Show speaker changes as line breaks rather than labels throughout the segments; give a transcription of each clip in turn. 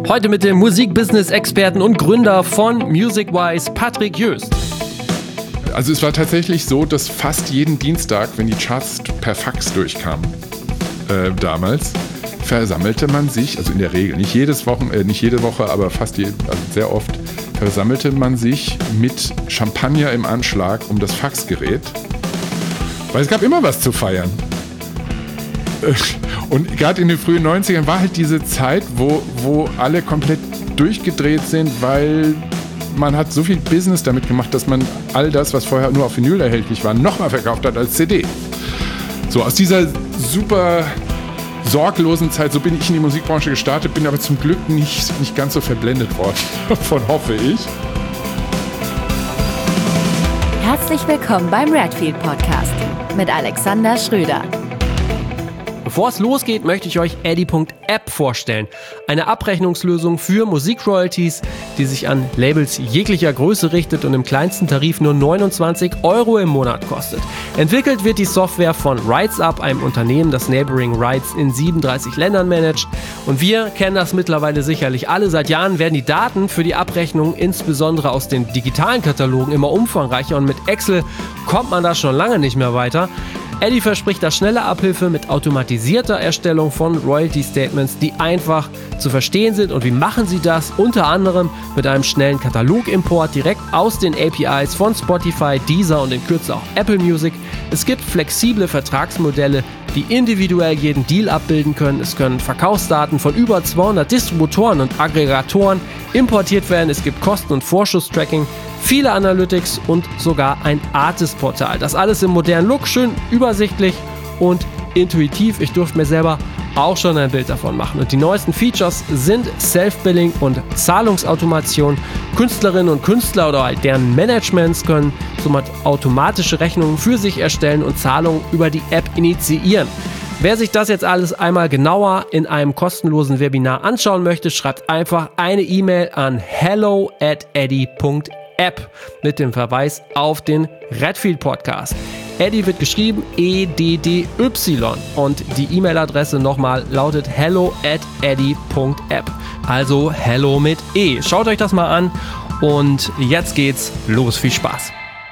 Heute mit dem Musikbusiness-Experten und Gründer von Musicwise, Patrick Jöst.
Also es war tatsächlich so, dass fast jeden Dienstag, wenn die Charts per Fax durchkamen, damals, versammelte man sich, also in der Regel, nicht jede Woche, aber sehr oft, versammelte man sich mit Champagner im Anschlag um das Faxgerät, weil es gab immer was zu feiern. Und gerade in den frühen 90ern war halt diese Zeit, wo alle komplett durchgedreht sind, weil man hat so viel Business damit gemacht, dass man all das, was vorher nur auf Vinyl erhältlich war, nochmal verkauft hat als CD. So aus dieser super sorglosen Zeit, so bin ich in die Musikbranche gestartet, bin aber zum Glück nicht ganz so verblendet worden, von hoffe ich.
Herzlich willkommen beim Redfield Podcast mit Alexander Schröder.
Bevor es losgeht, möchte ich euch Eddy.app vorstellen. Eine Abrechnungslösung für Musikroyalties, die sich an Labels jeglicher Größe richtet und im kleinsten Tarif nur 29 € im Monat kostet. Entwickelt wird die Software von RightsUp, einem Unternehmen, das Neighboring Rights in 37 Ländern managt. Und wir kennen das mittlerweile sicherlich alle. Seit Jahren werden die Daten für die Abrechnung, insbesondere aus den digitalen Katalogen, immer umfangreicher. Und mit Excel kommt man da schon lange nicht mehr weiter. Eddy verspricht da schnelle Abhilfe mit automatisierter Erstellung von Royalty-Statements, die einfach zu verstehen sind. Und wie machen sie das? Unter anderem mit einem schnellen Katalogimport direkt aus den APIs von Spotify, Deezer und in Kürze auch Apple Music. Es gibt flexible Vertragsmodelle, die individuell jeden Deal abbilden können. Es können Verkaufsdaten von über 200 Distributoren und Aggregatoren importiert werden. Es gibt Kosten- und Vorschusstracking, viele Analytics und sogar ein Artist-Portal. Das alles im modernen Look, schön übersichtlich und intuitiv. Ich durfte mir selber auch schon ein Bild davon machen. Und die neuesten Features sind Self-Billing und Zahlungsautomation. Künstlerinnen und Künstler oder halt deren Managements können somit automatische Rechnungen für sich erstellen und Zahlungen über die App initiieren. Wer sich das jetzt alles einmal genauer in einem kostenlosen Webinar anschauen möchte, schreibt einfach eine E-Mail an hello@eddy.app mit dem Verweis auf den Redfield Podcast. Eddy wird geschrieben EDDY und die E-Mail-Adresse nochmal lautet hello@eddy.app. Also hello mit E. Schaut euch das mal an und jetzt geht's los. Viel Spaß.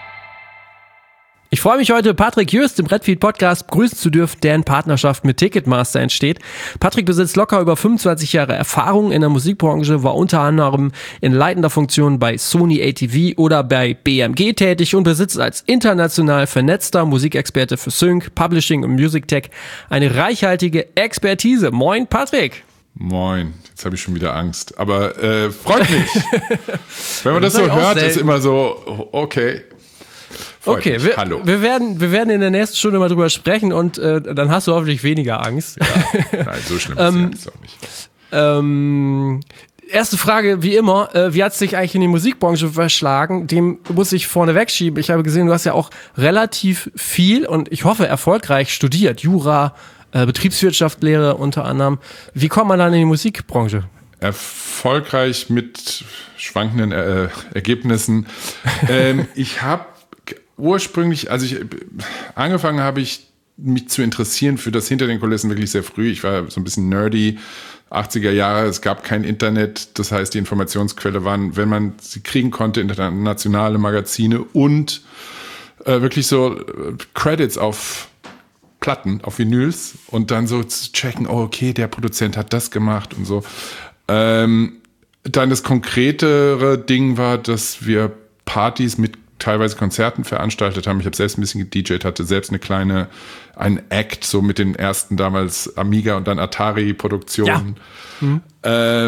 Ich freue mich heute, Patrick Jöst im Redfield Podcast begrüßen zu dürfen, der in Partnerschaft mit Ticketmaster entsteht. Patrick besitzt locker über 25 Jahre Erfahrung in der Musikbranche, war unter anderem in leitender Funktion bei Sony ATV oder bei BMG tätig und besitzt als international vernetzter Musikexperte für Sync, Publishing und Music Tech eine reichhaltige Expertise. Moin, Patrick!
Moin, jetzt habe ich schon wieder Angst, aber freut mich. Wenn man das so hört, ist immer so, okay.
Okay,
Hallo.
Wir werden in der nächsten Stunde mal drüber sprechen und dann hast du hoffentlich weniger Angst.
Ja. Nein, so schlimm ist es auch nicht.
Erste Frage, wie immer, wie hat es dich eigentlich in die Musikbranche verschlagen? Dem muss ich vorne wegschieben. Ich habe gesehen, du hast ja auch relativ viel und ich hoffe erfolgreich studiert. Jura, Betriebswirtschaftslehre unter anderem. Wie kommt man dann in die Musikbranche?
Erfolgreich mit schwankenden Ergebnissen. Ich habe ursprünglich, angefangen habe ich mich zu interessieren für das hinter den Kulissen wirklich sehr früh. Ich war so ein bisschen nerdy, 80er Jahre, es gab kein Internet, das heißt die Informationsquelle waren, wenn man sie kriegen konnte, internationale Magazine und wirklich so Credits auf Platten, auf Vinyls und dann so zu checken, oh okay, der Produzent hat das gemacht und so. Dann das konkretere Ding war, dass wir Partys mit teilweise Konzerten veranstaltet haben. Ich habe selbst ein bisschen gedjed, hatte selbst einen Act, so mit den ersten damals Amiga und dann Atari-Produktionen. Ja.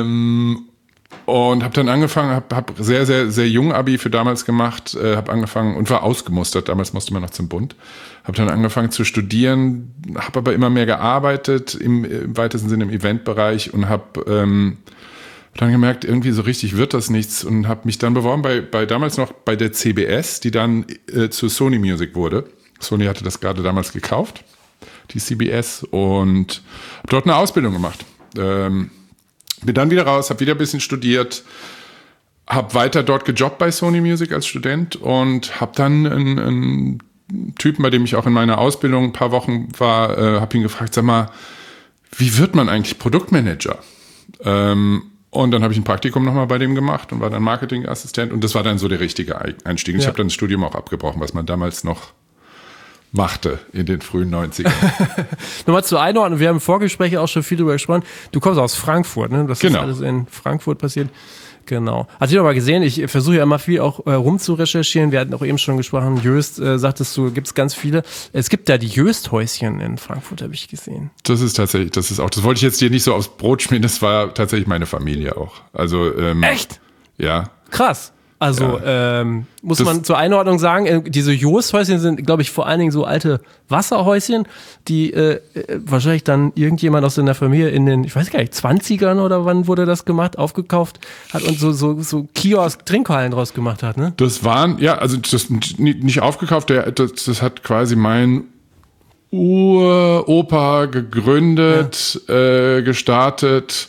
Und habe dann angefangen, habe sehr, sehr, sehr jung Abi für damals gemacht, habe angefangen und war ausgemustert, damals musste man noch zum Bund. Habe dann angefangen zu studieren, habe aber immer mehr gearbeitet, im weitesten Sinne im Eventbereich und habe dann gemerkt, irgendwie so richtig wird das nichts und habe mich dann beworben bei damals noch bei der CBS, die dann zu Sony Music wurde. Sony hatte das gerade damals gekauft, die CBS, und habe dort eine Ausbildung gemacht. Bin dann wieder raus, habe wieder ein bisschen studiert, habe weiter dort gejobbt bei Sony Music als Student und habe dann einen Typen, bei dem ich auch in meiner Ausbildung ein paar Wochen war, habe ihn gefragt, sag mal, wie wird man eigentlich Produktmanager? Und dann habe ich ein Praktikum nochmal bei dem gemacht und war dann Marketingassistent. Und das war dann so der richtige Einstieg. Und ich habe dann das Studium auch abgebrochen, was man damals noch machte in den frühen 90ern.
Nochmal zur Einordnung, wir haben im Vorgespräch auch schon viel darüber gesprochen. Du kommst aus Frankfurt, ne? Das ist alles in Frankfurt passiert. Genau. Hast du noch mal gesehen, ich versuche ja immer viel auch rum zu recherchieren. Wir hatten auch eben schon gesprochen, Jöst, sagtest du, gibt es ganz viele. Es gibt da die Jöst-Häuschen in Frankfurt, habe ich gesehen.
Das wollte ich jetzt dir nicht so aufs Brot schmieren, das war tatsächlich meine Familie auch. Also,
echt?
Ja.
Krass. Also muss man zur Einordnung sagen, diese Jost-Häuschen sind, glaube ich, vor allen Dingen so alte Wasserhäuschen, die wahrscheinlich dann irgendjemand aus seiner Familie in den, ich weiß gar nicht, 20ern oder wann wurde das gemacht, aufgekauft hat und so Kiosk-Trinkhallen draus gemacht hat, ne?
Das waren, ja, also das nicht aufgekauft, das hat quasi mein Uropa gegründet, gestartet.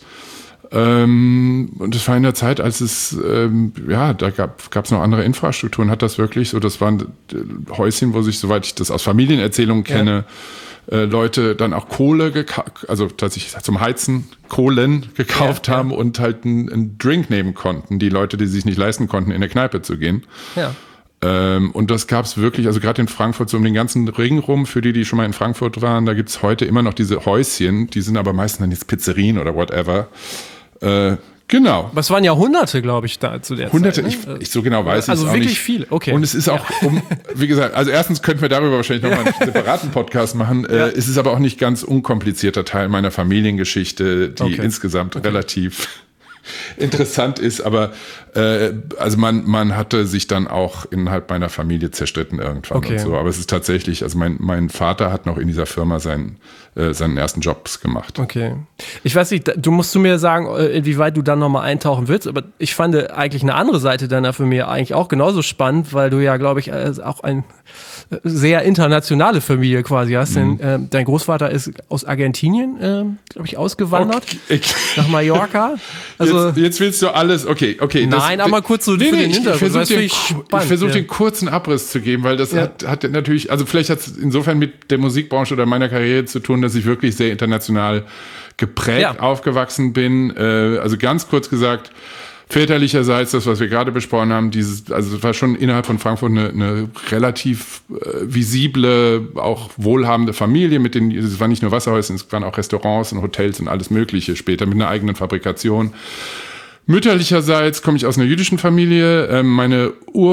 Und das war in der Zeit, als es, da gab es noch andere Infrastrukturen, hat das wirklich so, das waren Häuschen, wo sich, soweit ich das aus Familienerzählungen kenne, Leute dann auch Kohle also tatsächlich zum Heizen Kohlen gekauft haben und halt einen Drink nehmen konnten, die Leute, die sich nicht leisten konnten, in eine Kneipe zu gehen.
Ja.
Und das gab es wirklich, also gerade in Frankfurt, so um den ganzen Ring rum, für die schon mal in Frankfurt waren, da gibt es heute immer noch diese Häuschen, die sind aber meistens dann jetzt Pizzerien oder whatever. Genau.
Was waren Jahrhunderte, glaube ich, da zu der
Hunderte,
Zeit. Ne?
Ich so genau weiß ich es auch nicht.
Also wirklich viel, okay.
Und es ist auch, wie gesagt, also erstens könnten wir darüber wahrscheinlich nochmal einen separaten Podcast machen. Es ist aber auch nicht ganz unkomplizierter Teil meiner Familiengeschichte, die insgesamt relativ interessant ist, aber also man hatte sich dann auch innerhalb meiner Familie zerstritten irgendwann und so. Aber es ist tatsächlich, also mein Vater hat noch in dieser Firma seinen ersten Jobs gemacht. Okay.
Ich weiß nicht, du musst mir sagen, inwieweit du dann nochmal eintauchen willst, aber ich fand eigentlich eine andere Seite deiner Familie eigentlich auch genauso spannend, weil du ja, glaube ich, auch ein sehr internationale Familie quasi hast. Denn dein Großvater ist aus Argentinien, glaube ich, ausgewandert nach Mallorca. Also
jetzt willst du alles, okay.
Nein, aber kurz so für den Hintergrund.
Ich versuche den kurzen Abriss zu geben, weil das hat natürlich, also vielleicht hat es insofern mit der Musikbranche oder meiner Karriere zu tun, dass ich wirklich sehr international geprägt aufgewachsen bin. Also ganz kurz gesagt, väterlicherseits, das, was wir gerade besprochen haben, also es war schon innerhalb von Frankfurt eine relativ visible, auch wohlhabende Familie, es waren nicht nur Wasserhäuser, es waren auch Restaurants und Hotels und alles Mögliche später mit einer eigenen Fabrikation. Mütterlicherseits komme ich aus einer jüdischen Familie. Meine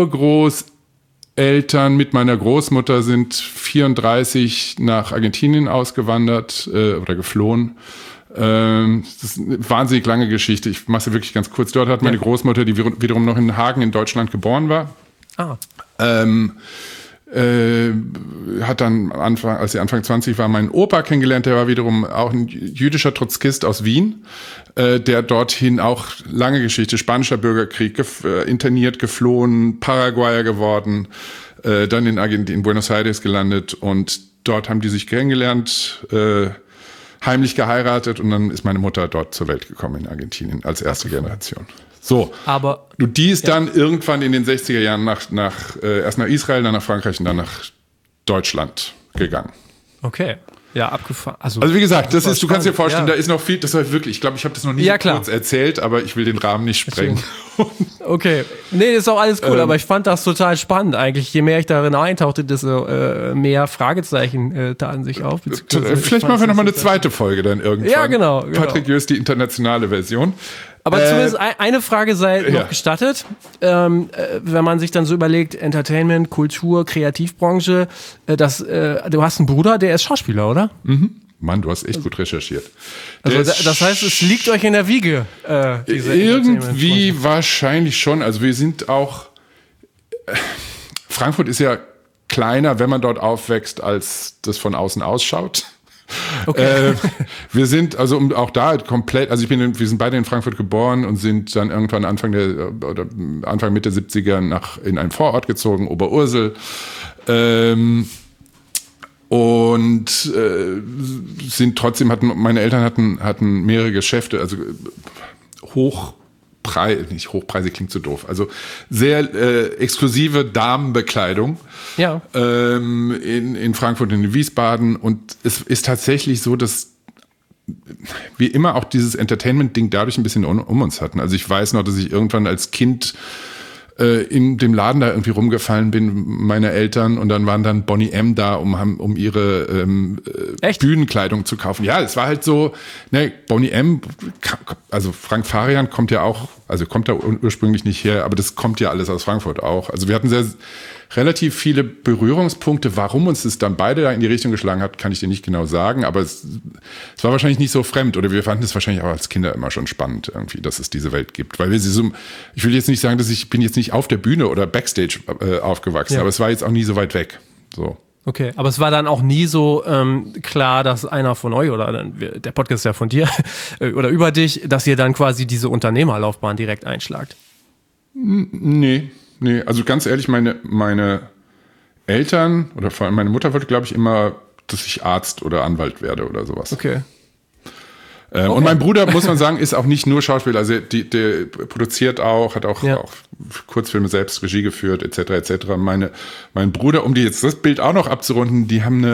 Urgroßeltern mit meiner Großmutter sind 1934 nach Argentinien ausgewandert oder geflohen. Das ist eine wahnsinnig lange Geschichte. Ich mache sie wirklich ganz kurz. Dort hat meine Großmutter, die wiederum noch in Hagen in Deutschland geboren war, hat dann als sie Anfang 20 war, meinen Opa kennengelernt. Der war wiederum auch ein jüdischer Trotzkist aus Wien, der dorthin auch, lange Geschichte, spanischer Bürgerkrieg, interniert, geflohen, Paraguayer geworden, dann in Buenos Aires gelandet und dort haben die sich kennengelernt, heimlich geheiratet und dann ist meine Mutter dort zur Welt gekommen in Argentinien als erste Generation. So,
aber
die ist dann irgendwann in den 60er Jahren erst nach Israel, dann nach Frankreich und dann nach Deutschland gegangen.
Okay. Ja, abgefahren. Also
wie gesagt, du kannst dir vorstellen, da ist noch viel, das war wirklich, ich glaube, ich habe das noch nie kurz erzählt, aber ich will den Rahmen nicht sprengen.
Okay. Nee, ist auch alles cool, aber ich fand das total spannend eigentlich. Je mehr ich darin eintauchte, desto mehr Fragezeichen taten sich auf.
Vielleicht machen wir nochmal eine zweite Folge dann irgendwann.
Ja, genau.
Patrick Jöst, die internationale Version.
Aber zumindest eine Frage sei noch gestattet. Wenn man sich dann so überlegt, Entertainment, Kultur, Kreativbranche, du hast einen Bruder, der ist Schauspieler, oder?
Mhm. Mann, du hast echt gut recherchiert.
Also das heißt, es liegt euch in der Wiege.
Irgendwie wahrscheinlich schon. Also wir sind auch, Frankfurt ist ja kleiner, wenn man dort aufwächst, als das von außen ausschaut. Okay. Wir sind also auch da komplett, also wir sind beide in Frankfurt geboren und sind dann irgendwann Anfang Mitte 70er in einen Vorort gezogen, Oberursel. Und sind trotzdem, meine Eltern hatten mehrere Geschäfte, also nicht hochpreisig klingt so doof, also sehr exklusive Damenbekleidung in Frankfurt und in Wiesbaden. Und es ist tatsächlich so, dass wir immer auch dieses Entertainment-Ding dadurch ein bisschen um uns hatten. Also ich weiß noch, dass ich irgendwann als Kind in dem Laden da irgendwie rumgefallen bin, meine Eltern, und dann waren dann Boney M. da, um ihre Bühnenkleidung zu kaufen. Ja, es war halt so, ne, Boney M., also Frank Farian kommt ja auch, also kommt da ursprünglich nicht her, aber das kommt ja alles aus Frankfurt auch. Also wir hatten relativ viele Berührungspunkte. Warum uns das dann beide da in die Richtung geschlagen hat, kann ich dir nicht genau sagen, aber es war wahrscheinlich nicht so fremd, oder wir fanden es wahrscheinlich auch als Kinder immer schon spannend irgendwie, dass es diese Welt gibt, weil wir sie so, ich will jetzt nicht sagen, dass ich bin jetzt nicht auf der Bühne oder Backstage aufgewachsen, aber es war jetzt auch nie so weit weg. So.
Okay, aber es war dann auch nie so klar, dass einer von euch, oder der Podcast ist ja von dir, oder über dich, dass ihr dann quasi diese Unternehmerlaufbahn direkt einschlagt?
Nee, also ganz ehrlich, meine Eltern oder vor allem meine Mutter wollte, glaube ich, immer, dass ich Arzt oder Anwalt werde oder sowas.
Okay.
Und mein Bruder, muss man sagen, ist auch nicht nur Schauspieler, also der produziert auch, hat auch Kurzfilme selbst Regie geführt, etc. Mein Bruder, um die jetzt das Bild auch noch abzurunden, die haben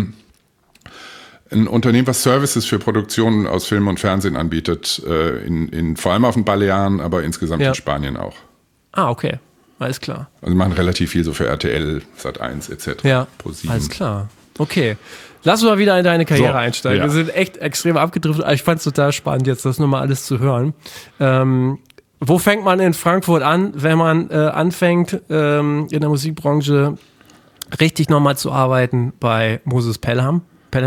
ein Unternehmen, was Services für Produktionen aus Film und Fernsehen anbietet, vor allem auf den Balearen, aber insgesamt in Spanien auch.
Ah, okay. Alles klar.
Also machen relativ viel so für RTL, Sat1 etc.
Ja,
ProSieben.
alles klar. Okay. Lass uns mal wieder in deine Karriere einsteigen. Wir sind echt extrem abgedriftet. Ich fand es total spannend, jetzt das nochmal alles zu hören. Wo fängt man in Frankfurt an, wenn man anfängt, in der Musikbranche richtig nochmal zu arbeiten bei Moses Pelham?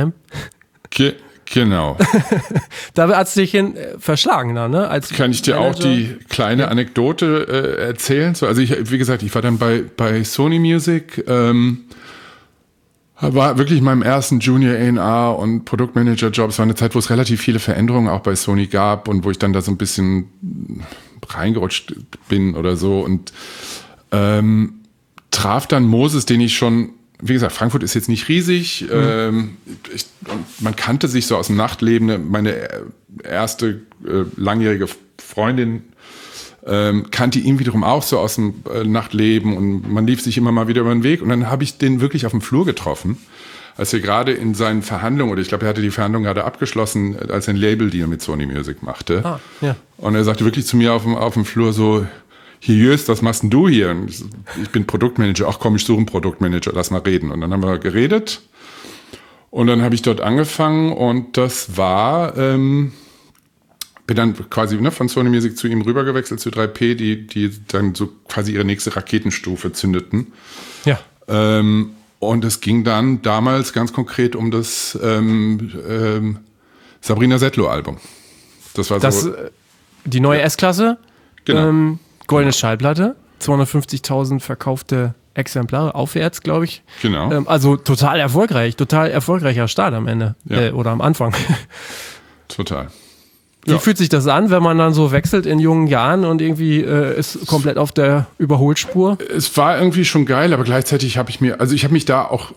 Genau.
Da hat es dich hin verschlagen dann, ne? Als
kann ich dir Manager auch die kleine Anekdote erzählen? So, also wie gesagt, ich war dann bei Sony Music, war wirklich in meinem ersten Junior A&R und Produktmanager-Job. Es war eine Zeit, wo es relativ viele Veränderungen auch bei Sony gab und wo ich dann da so ein bisschen reingerutscht bin oder so und traf dann Moses, den ich schon, wie gesagt, Frankfurt ist jetzt nicht riesig. Man kannte sich so aus dem Nachtleben. Meine erste langjährige Freundin kannte ihn wiederum auch so aus dem Nachtleben und man lief sich immer mal wieder über den Weg. Und dann habe ich den wirklich auf dem Flur getroffen, als er gerade in seinen Verhandlungen, oder ich glaube, er hatte die Verhandlungen gerade abgeschlossen, als er ein Label-Deal mit Sony Music machte.
Ah, ja. Und
er sagte wirklich zu mir auf dem Flur so, hier Jöst, was machst denn du hier? Und ich bin Produktmanager. Ach komm, ich suche einen Produktmanager, lass mal reden. Und dann haben wir geredet und dann habe ich dort angefangen und das war, bin dann quasi von Sony Music zu ihm rübergewechselt, zu 3P, die dann so quasi ihre nächste Raketenstufe zündeten.
Ja.
Und es ging dann damals ganz konkret um das Sabrina Settler-Album. Das war so.
Die neue S-Klasse?
Genau.
Goldene Schallplatte, 250.000 verkaufte Exemplare, aufwärts, glaube ich.
Genau.
Also total erfolgreicher Start am Ende oder am Anfang.
Total.
Wie fühlt sich das an, wenn man dann so wechselt in jungen Jahren und irgendwie ist komplett auf der Überholspur?
Es war irgendwie schon geil, aber gleichzeitig habe ich mich da auch,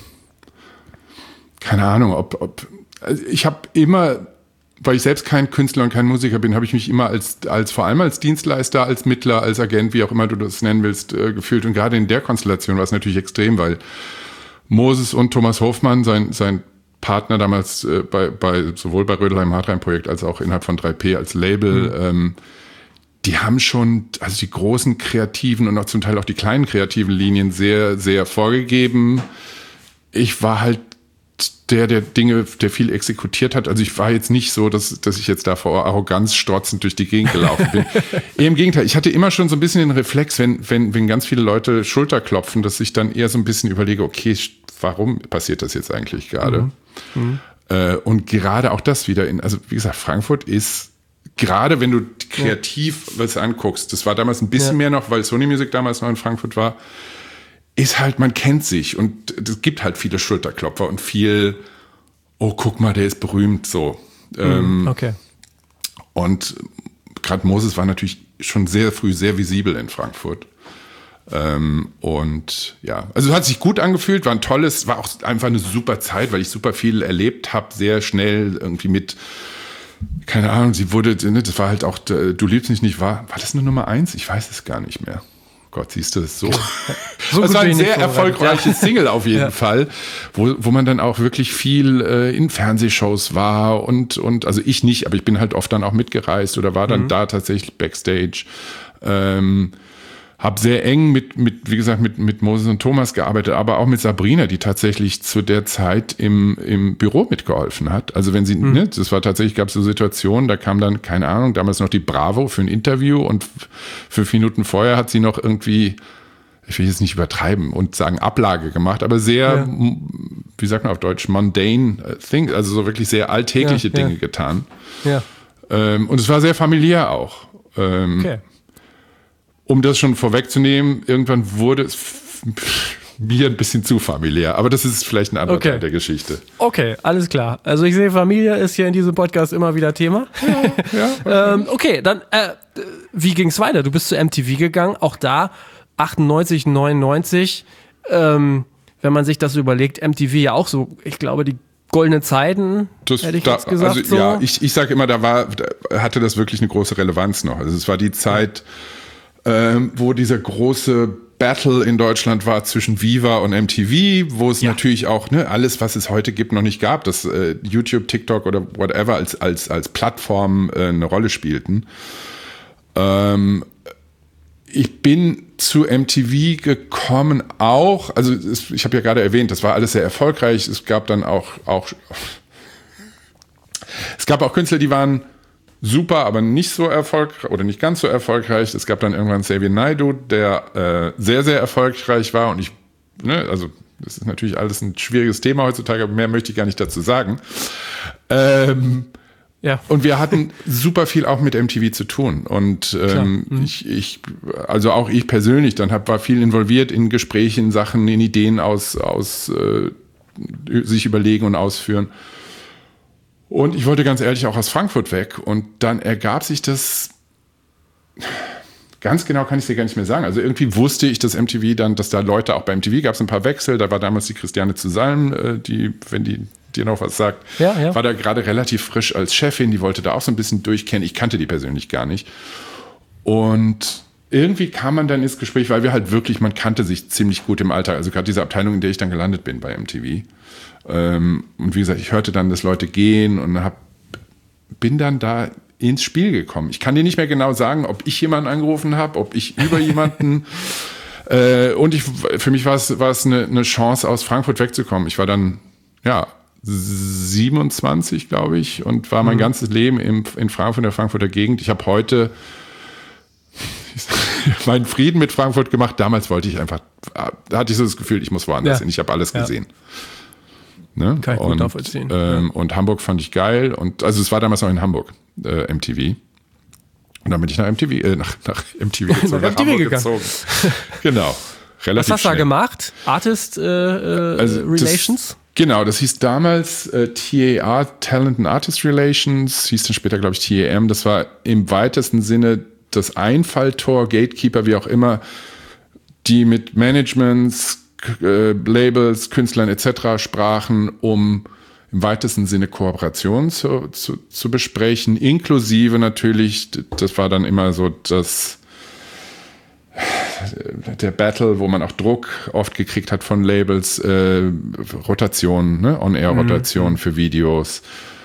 keine Ahnung, ich habe immer, weil ich selbst kein Künstler und kein Musiker bin, habe ich mich immer vor allem als Dienstleister, als Mittler, als Agent, wie auch immer du das nennen willst, gefühlt. Und gerade in der Konstellation war es natürlich extrem, weil Moses und Thomas Hofmann, sein Partner damals sowohl bei Rödelheim-Hartheim-Projekt als auch innerhalb von 3P als Label, die haben schon, also die großen kreativen und auch zum Teil auch die kleinen kreativen Linien sehr, sehr vorgegeben. Ich war halt der viel exekutiert hat. Also ich war jetzt nicht so, dass ich jetzt da vor Arroganz strotzend durch die Gegend gelaufen bin. Im Gegenteil, ich hatte immer schon so ein bisschen den Reflex, wenn ganz viele Leute Schulter klopfen, dass ich dann eher so ein bisschen überlege, okay, warum passiert das jetzt eigentlich gerade? Und gerade auch das wieder also wie gesagt, Frankfurt ist, gerade wenn du kreativ was anguckst, das war damals ein bisschen mehr noch, weil Sony Music damals noch in Frankfurt war, ist halt, man kennt sich und es gibt halt viele Schulterklopfer und viel, oh, guck mal, der ist berühmt, so.
Okay.
Und gerade Moses war natürlich schon sehr früh sehr visibel in Frankfurt. Und ja, also es hat sich gut angefühlt, war auch einfach eine super Zeit, weil ich super viel erlebt habe, sehr schnell irgendwie mit, keine Ahnung, das war halt auch, Du liebst mich nicht, war das eine Nummer 1? Ich weiß es gar nicht mehr. Gott, siehst du das so?
So
das war ein
gut
sehr
wenig
erfolgreiches Single auf jeden Fall, wo man dann auch wirklich viel in Fernsehshows war und also ich nicht, aber ich bin halt oft dann auch mitgereist oder war dann da tatsächlich Backstage. Hab sehr eng wie gesagt, mit Moses und Thomas gearbeitet, aber auch mit Sabrina, die tatsächlich zu der Zeit im Büro mitgeholfen hat. Also wenn sie, ne, das war tatsächlich, gab es so Situationen, da kam dann, keine Ahnung, damals noch die Bravo für ein Interview und 5 Minuten vorher hat sie noch irgendwie, ich will jetzt nicht übertreiben und sagen Ablage gemacht, aber sehr, wie sagt man auf Deutsch, mundane things, also so wirklich sehr alltägliche Dinge getan.
Ja.
Und es war sehr familiär auch.
Okay.
Um das schon vorwegzunehmen, irgendwann wurde es mir ein bisschen zu familiär. Aber das ist vielleicht ein anderer Teil der Geschichte.
Okay, alles klar. Also ich sehe, Familie ist hier in diesem Podcast immer wieder Thema. Ja. Okay, dann wie ging es weiter? Du bist zu MTV gegangen, auch da 98, 99. Wenn man sich das überlegt, MTV ja auch so, ich glaube, die goldenen Zeiten, hätte ich jetzt gesagt.
Also, so. Ja, ich sage immer, da hatte das wirklich eine große Relevanz noch. Also es war die Zeit, wo dieser große Battle in Deutschland war zwischen Viva und MTV, wo es natürlich auch alles, was es heute gibt, noch nicht gab, dass YouTube, TikTok oder whatever als Plattform eine Rolle spielten. Ich bin zu MTV gekommen auch, also ich habe ja gerade erwähnt, das war alles sehr erfolgreich. Es gab dann auch Künstler, die waren super, aber nicht so erfolgreich oder nicht ganz so erfolgreich. Es gab dann irgendwann Xavier Naidoo, der sehr, sehr erfolgreich war. Und also das ist natürlich alles ein schwieriges Thema heutzutage, aber mehr möchte ich gar nicht dazu sagen. Und wir hatten super viel auch mit MTV zu tun. Und also auch ich persönlich, war viel involviert in Gesprächen, Sachen, in Ideen sich überlegen und ausführen. Und ich wollte ganz ehrlich auch aus Frankfurt weg. Und dann ergab sich das, ganz genau kann ich es dir gar nicht mehr sagen. Also irgendwie wusste ich, dass MTV dann, dass da Leute, auch bei MTV gab es ein paar Wechsel. Da war damals die Christiane zu Salm, wenn die dir noch was sagt, war da gerade relativ frisch als Chefin. Die wollte da auch so ein bisschen durchkennen. Ich kannte die persönlich gar nicht. Und irgendwie kam man dann ins Gespräch, weil wir halt wirklich, man kannte sich ziemlich gut im Alltag. Also gerade diese Abteilung, in der ich dann gelandet bin bei MTV. Und wie gesagt, ich hörte dann, dass Leute gehen und bin dann da ins Spiel gekommen. Ich kann dir nicht mehr genau sagen, ob ich jemanden angerufen habe, ob ich über jemanden und für mich war es eine Chance, aus Frankfurt wegzukommen. Ich war dann 27, glaube ich, und war mein ganzes Leben in Frankfurt, in der Frankfurter Gegend. Ich habe heute meinen Frieden mit Frankfurt gemacht. Damals da hatte ich so das Gefühl, ich muss woanders hin. Ich habe alles gesehen. Ne?
Kann ich gut nachvollziehen.
Und Hamburg fand ich geil. Und also es war damals noch in Hamburg, MTV. Und dann bin ich nach MTV gezogen, nach Hamburg gezogen. Genau. Relativ
Was hast du da gemacht? Artist Relations?
Genau, das hieß damals TAR, Talent and Artist Relations, hieß dann später, glaube ich, TAM. Das war im weitesten Sinne das Einfalltor, Gatekeeper, wie auch immer, die mit Managements, Labels, Künstlern etc. sprachen, um im weitesten Sinne Kooperationen zu besprechen, inklusive natürlich, das war dann immer so der Battle, wo man auch Druck oft gekriegt hat von Labels, Rotation, On-Air-Rotation für Videos.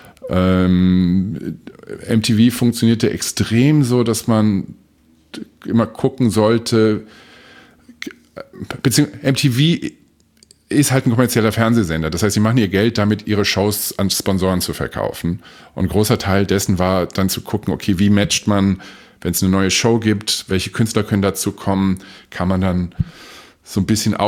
MTV funktionierte extrem so, dass man immer gucken sollte, beziehungsweise MTV ist halt ein kommerzieller Fernsehsender. Das heißt, sie machen ihr Geld damit, ihre Shows an Sponsoren zu verkaufen. Und ein großer Teil dessen war dann zu gucken, okay, wie matcht man, wenn es eine neue Show gibt, welche Künstler können dazu kommen, kann man dann so ein bisschen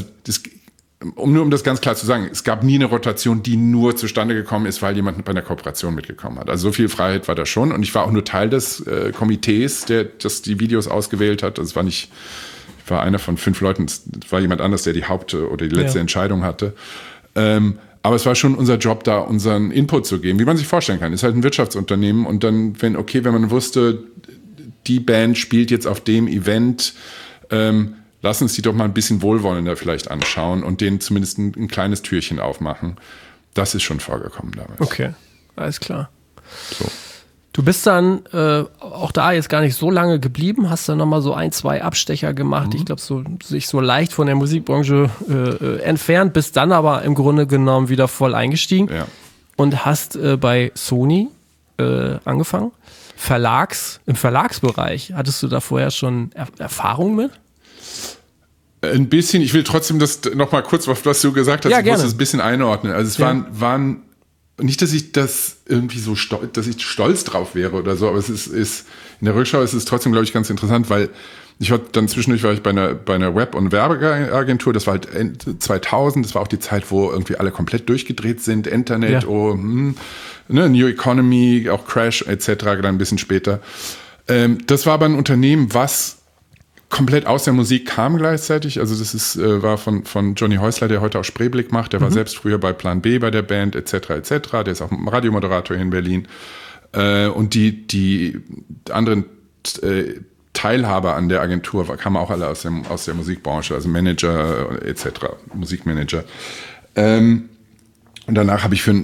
um das ganz klar zu sagen, es gab nie eine Rotation, die nur zustande gekommen ist, weil jemand bei einer Kooperation mitgekommen hat. Also so viel Freiheit war da schon. Und ich war auch nur Teil des Komitees, das die Videos ausgewählt hat. Das war nicht, ich war einer von 5 Leuten, es war jemand anders, der die oder die letzte Entscheidung hatte. Aber es war schon unser Job, da unseren Input zu geben, wie man sich vorstellen kann. Ist halt ein Wirtschaftsunternehmen und dann, wenn man wusste, die Band spielt jetzt auf dem Event, lass uns die doch mal ein bisschen wohlwollender vielleicht anschauen und denen zumindest ein kleines Türchen aufmachen. Das ist schon vorgekommen damals.
Okay, alles klar.
So.
Du bist dann auch da jetzt gar nicht so lange geblieben, hast dann nochmal so 1, 2 Abstecher gemacht, ich glaube, sich so leicht von der Musikbranche entfernt, bist dann aber im Grunde genommen wieder voll eingestiegen und hast bei Sony angefangen. Im Verlagsbereich, hattest du da vorher schon Erfahrung mit?
Ein bisschen, ich will trotzdem das nochmal kurz, was du gesagt hast, ich muss das ein bisschen einordnen. Also es waren nicht, dass ich das irgendwie so stolz drauf wäre oder so, aber es ist in der Rückschau ist es trotzdem, glaube ich, ganz interessant, weil zwischendurch war ich bei einer Web- und Werbeagentur, das war halt 2000, das war auch die Zeit, wo irgendwie alle komplett durchgedreht sind, Internet, New Economy, auch Crash etc., dann ein bisschen später. Das war aber ein Unternehmen, was komplett aus der Musik kam gleichzeitig. Also das war von Johnny Häusler, der heute auch Spreeblick macht. Der war selbst früher bei Plan B bei der Band etc. etc. Der ist auch Radiomoderator hier in Berlin. Und die anderen Teilhaber an der Agentur kamen auch alle aus der Musikbranche, also Manager etc., Musikmanager. Und danach habe ich für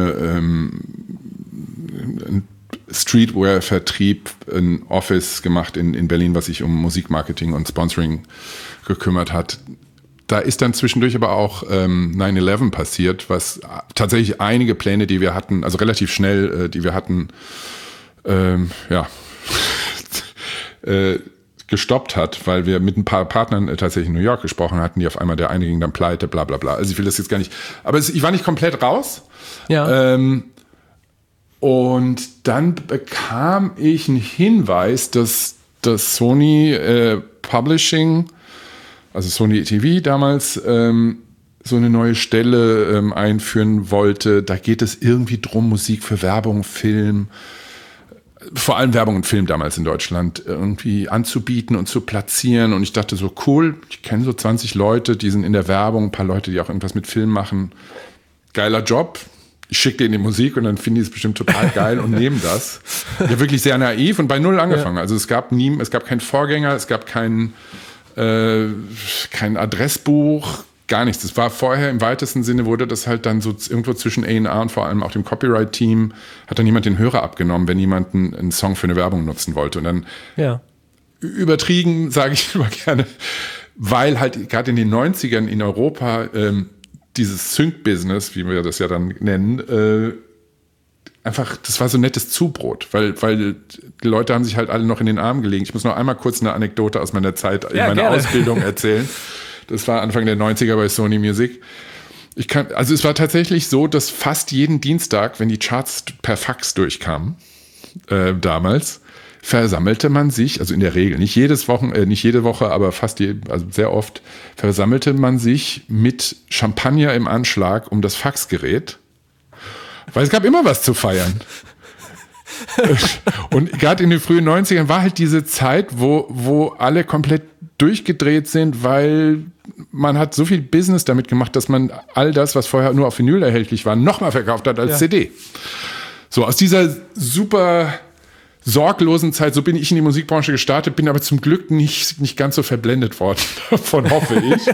einen Streetwear-Vertrieb ein Office gemacht in Berlin, was sich um Musikmarketing und Sponsoring gekümmert hat. Da ist dann zwischendurch aber auch 9/11 passiert, was tatsächlich einige Pläne, die wir hatten, also relativ schnell, die wir hatten, gestoppt hat, weil wir mit ein paar Partnern tatsächlich in New York gesprochen hatten, die auf einmal der eine ging dann pleite, bla bla bla. Also ich will das jetzt gar nicht, aber ich war nicht komplett raus.
Ja.
Und dann bekam ich einen Hinweis, dass das Sony Publishing, also Sony TV damals, so eine neue Stelle einführen wollte. Da geht es irgendwie drum, Musik für Werbung, Film, vor allem Werbung und Film damals in Deutschland, irgendwie anzubieten und zu platzieren. Und ich dachte so, cool, ich kenne so 20 Leute, die sind in der Werbung, ein paar Leute, die auch irgendwas mit Film machen. Geiler Job. Ich schicke denen die Musik und dann finden die es bestimmt total geil und nehmen das. Ja, wirklich sehr naiv und bei Null angefangen. Also es gab keinen Vorgänger, es gab kein Adressbuch, gar nichts. Das war vorher im weitesten Sinne, wurde das halt dann so irgendwo zwischen A&R und vor allem auch dem Copyright-Team, hat dann jemand den Hörer abgenommen, wenn jemand einen Song für eine Werbung nutzen wollte. Und dann übertrieben, sage ich immer gerne, weil halt gerade in den 90ern in Europa dieses Sync-Business, wie wir das ja dann nennen, einfach, das war so nettes Zubrot, weil die Leute haben sich halt alle noch in den Arm gelegen. Ich muss noch einmal kurz eine Anekdote aus meiner Zeit in meiner Ausbildung erzählen. Das war Anfang der 90er bei Sony Music. Also es war tatsächlich so, dass fast jeden Dienstag, wenn die Charts per Fax durchkamen, damals, versammelte man sich, also in der Regel, nicht jede Woche, aber also sehr oft, versammelte man sich mit Champagner im Anschlag um das Faxgerät, weil es gab immer was zu feiern. Und gerade in den frühen 90ern war halt diese Zeit, wo alle komplett durchgedreht sind, weil man hat so viel Business damit gemacht, dass man all das, was vorher nur auf Vinyl erhältlich war, nochmal verkauft hat als CD. So, aus dieser super sorglosen Zeit, so bin ich in die Musikbranche gestartet, bin aber zum Glück nicht ganz so verblendet worden, davon hoffe ich.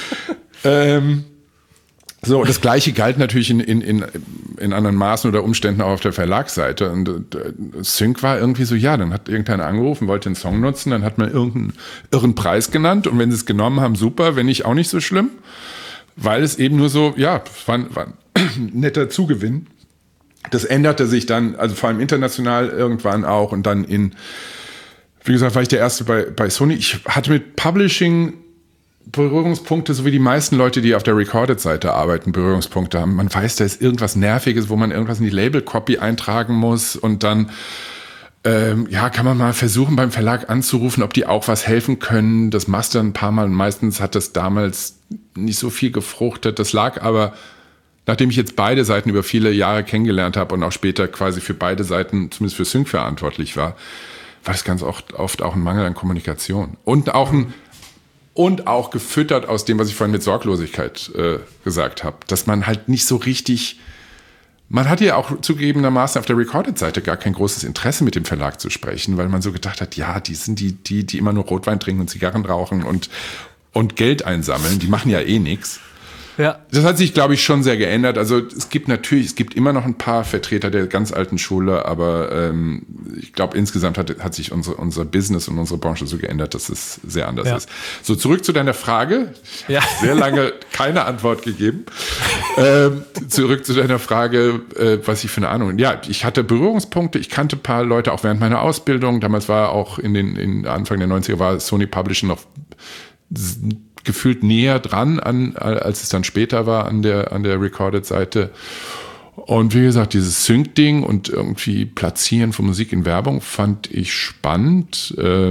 So, das Gleiche galt natürlich in anderen Maßen oder Umständen auch auf der Verlagsseite. Und Sync war irgendwie so, dann hat irgendeiner angerufen, wollte einen Song nutzen, dann hat man irgendeinen irren Preis genannt und wenn sie es genommen haben, super, wenn nicht, auch nicht so schlimm, weil es eben nur so, war ein netter Zugewinn. Das änderte sich dann, also vor allem international irgendwann auch und dann wie gesagt, war ich der Erste bei Sony. Ich hatte mit Publishing Berührungspunkte, so wie die meisten Leute, die auf der Recorded-Seite arbeiten, Berührungspunkte haben. Man weiß, da ist irgendwas Nerviges, wo man irgendwas in die Label-Copy eintragen muss und dann kann man mal versuchen, beim Verlag anzurufen, ob die auch was helfen können. Das machst du ein paar Mal und meistens hat das damals nicht so viel gefruchtet. Das lag aber, nachdem ich jetzt beide Seiten über viele Jahre kennengelernt habe und auch später quasi für beide Seiten, zumindest für Sync verantwortlich war das ganz oft auch ein Mangel an Kommunikation. Und auch gefüttert aus dem, was ich vorhin mit Sorglosigkeit gesagt habe, dass man halt nicht so richtig, man hatte ja auch zugegebenermaßen auf der Recorded-Seite gar kein großes Interesse mit dem Verlag zu sprechen, weil man so gedacht hat, die sind die immer nur Rotwein trinken und Zigarren rauchen und Geld einsammeln, die machen ja eh nichts.
Ja.
Das hat sich, glaube ich, schon sehr geändert. Also es gibt immer noch ein paar Vertreter der ganz alten Schule, aber ich glaube, insgesamt hat sich unser Business und unsere Branche so geändert, dass es sehr anders ist. So, zurück zu deiner Frage.
Ja.
Sehr lange keine Antwort gegeben. Zurück zu deiner Frage, was ich für eine Ahnung. Ja, ich hatte Berührungspunkte. Ich kannte ein paar Leute auch während meiner Ausbildung. Damals war auch in Anfang der 90er war Sony Publishing noch gefühlt näher dran als es dann später war an der Recorded-Seite. Und wie gesagt, dieses Sync-Ding und irgendwie Platzieren von Musik in Werbung fand ich spannend.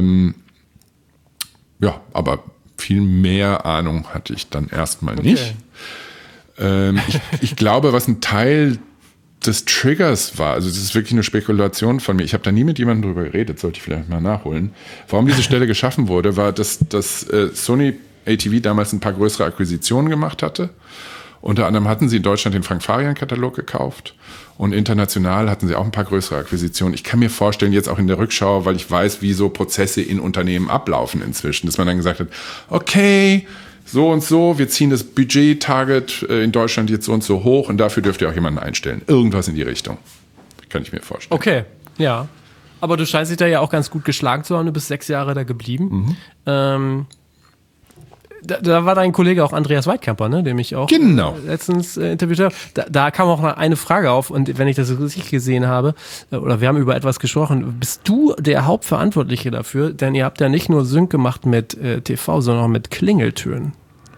Aber viel mehr Ahnung hatte ich dann erstmal nicht. Ich glaube, was ein Teil des Triggers war, also das ist wirklich eine Spekulation von mir, ich habe da nie mit jemandem drüber geredet, sollte ich vielleicht mal nachholen, warum diese Stelle geschaffen wurde, war, dass Sony ATV damals ein paar größere Akquisitionen gemacht hatte. Unter anderem hatten sie in Deutschland den Frank Farian-Katalog gekauft und international hatten sie auch ein paar größere Akquisitionen. Ich kann mir vorstellen, jetzt auch in der Rückschau, weil ich weiß, wie so Prozesse in Unternehmen ablaufen inzwischen, dass man dann gesagt hat, okay, so und so, wir ziehen das Budget-Target in Deutschland jetzt so und so hoch und dafür dürft ihr auch jemanden einstellen. Irgendwas in die Richtung. Kann ich mir vorstellen.
Okay, ja. Aber du scheinst dich da ja auch ganz gut geschlagen zu haben. Du bist 6 Jahre da geblieben. Da war dein Kollege auch Andreas Weidkamper, ne, dem ich auch letztens interviewt habe. Da kam auch noch eine Frage auf und wenn ich das richtig gesehen habe, oder wir haben über etwas gesprochen, bist du der Hauptverantwortliche dafür? Denn ihr habt ja nicht nur Sync gemacht mit TV, sondern auch mit Klingeltönen.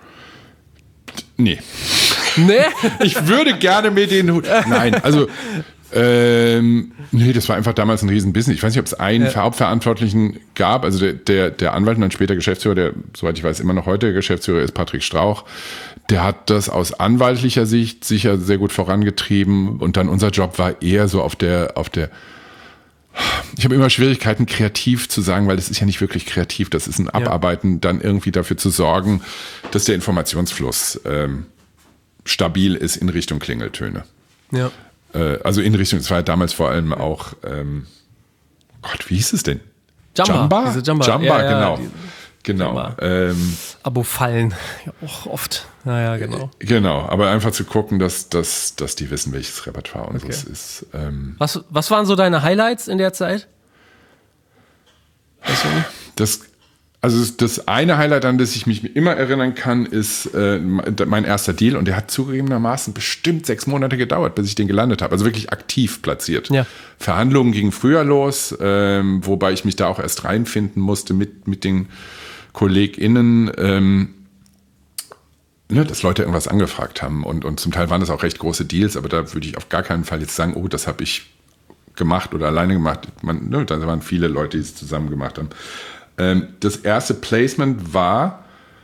Nee.
Nee?
Ich würde gerne mit den Hut. Nein, also nee, das war einfach damals ein Riesenbusiness. Ich weiß nicht, ob es einen Hauptverantwortlichen gab. Also der Anwalt und dann später Geschäftsführer, der, soweit ich weiß, immer noch heute Geschäftsführer ist, Patrick Strauch, der hat das aus anwaltlicher Sicht sicher sehr gut vorangetrieben. Und dann unser Job war eher so auf der ich habe immer Schwierigkeiten, kreativ zu sagen, weil das ist ja nicht wirklich kreativ. Das ist ein Abarbeiten, dann irgendwie dafür zu sorgen, dass der Informationsfluss stabil ist in Richtung Klingeltöne.
Ja.
Also in Richtung, es war ja damals vor allem auch, wie hieß es denn? Jamba?
Diese Jamba,
genau.
Genau. Abo-Fallen, ja, auch oft. Naja, genau.
Genau, aber einfach zu gucken, dass die wissen, welches Repertoire und so ist.
Was waren so deine Highlights in der Zeit?
Das eine Highlight, an das ich mich immer erinnern kann, ist mein erster Deal. Und der hat zugegebenermaßen bestimmt 6 Monate gedauert, bis ich den gelandet habe. Also wirklich aktiv platziert. Ja. Verhandlungen gingen früher los, wobei ich mich da auch erst reinfinden musste mit den KollegInnen, dass Leute irgendwas angefragt haben. Und zum Teil waren das auch recht große Deals, aber da würde ich auf gar keinen Fall jetzt sagen, oh, das habe ich gemacht oder alleine gemacht. Da waren viele Leute, die es zusammen gemacht haben. Das erste Placement war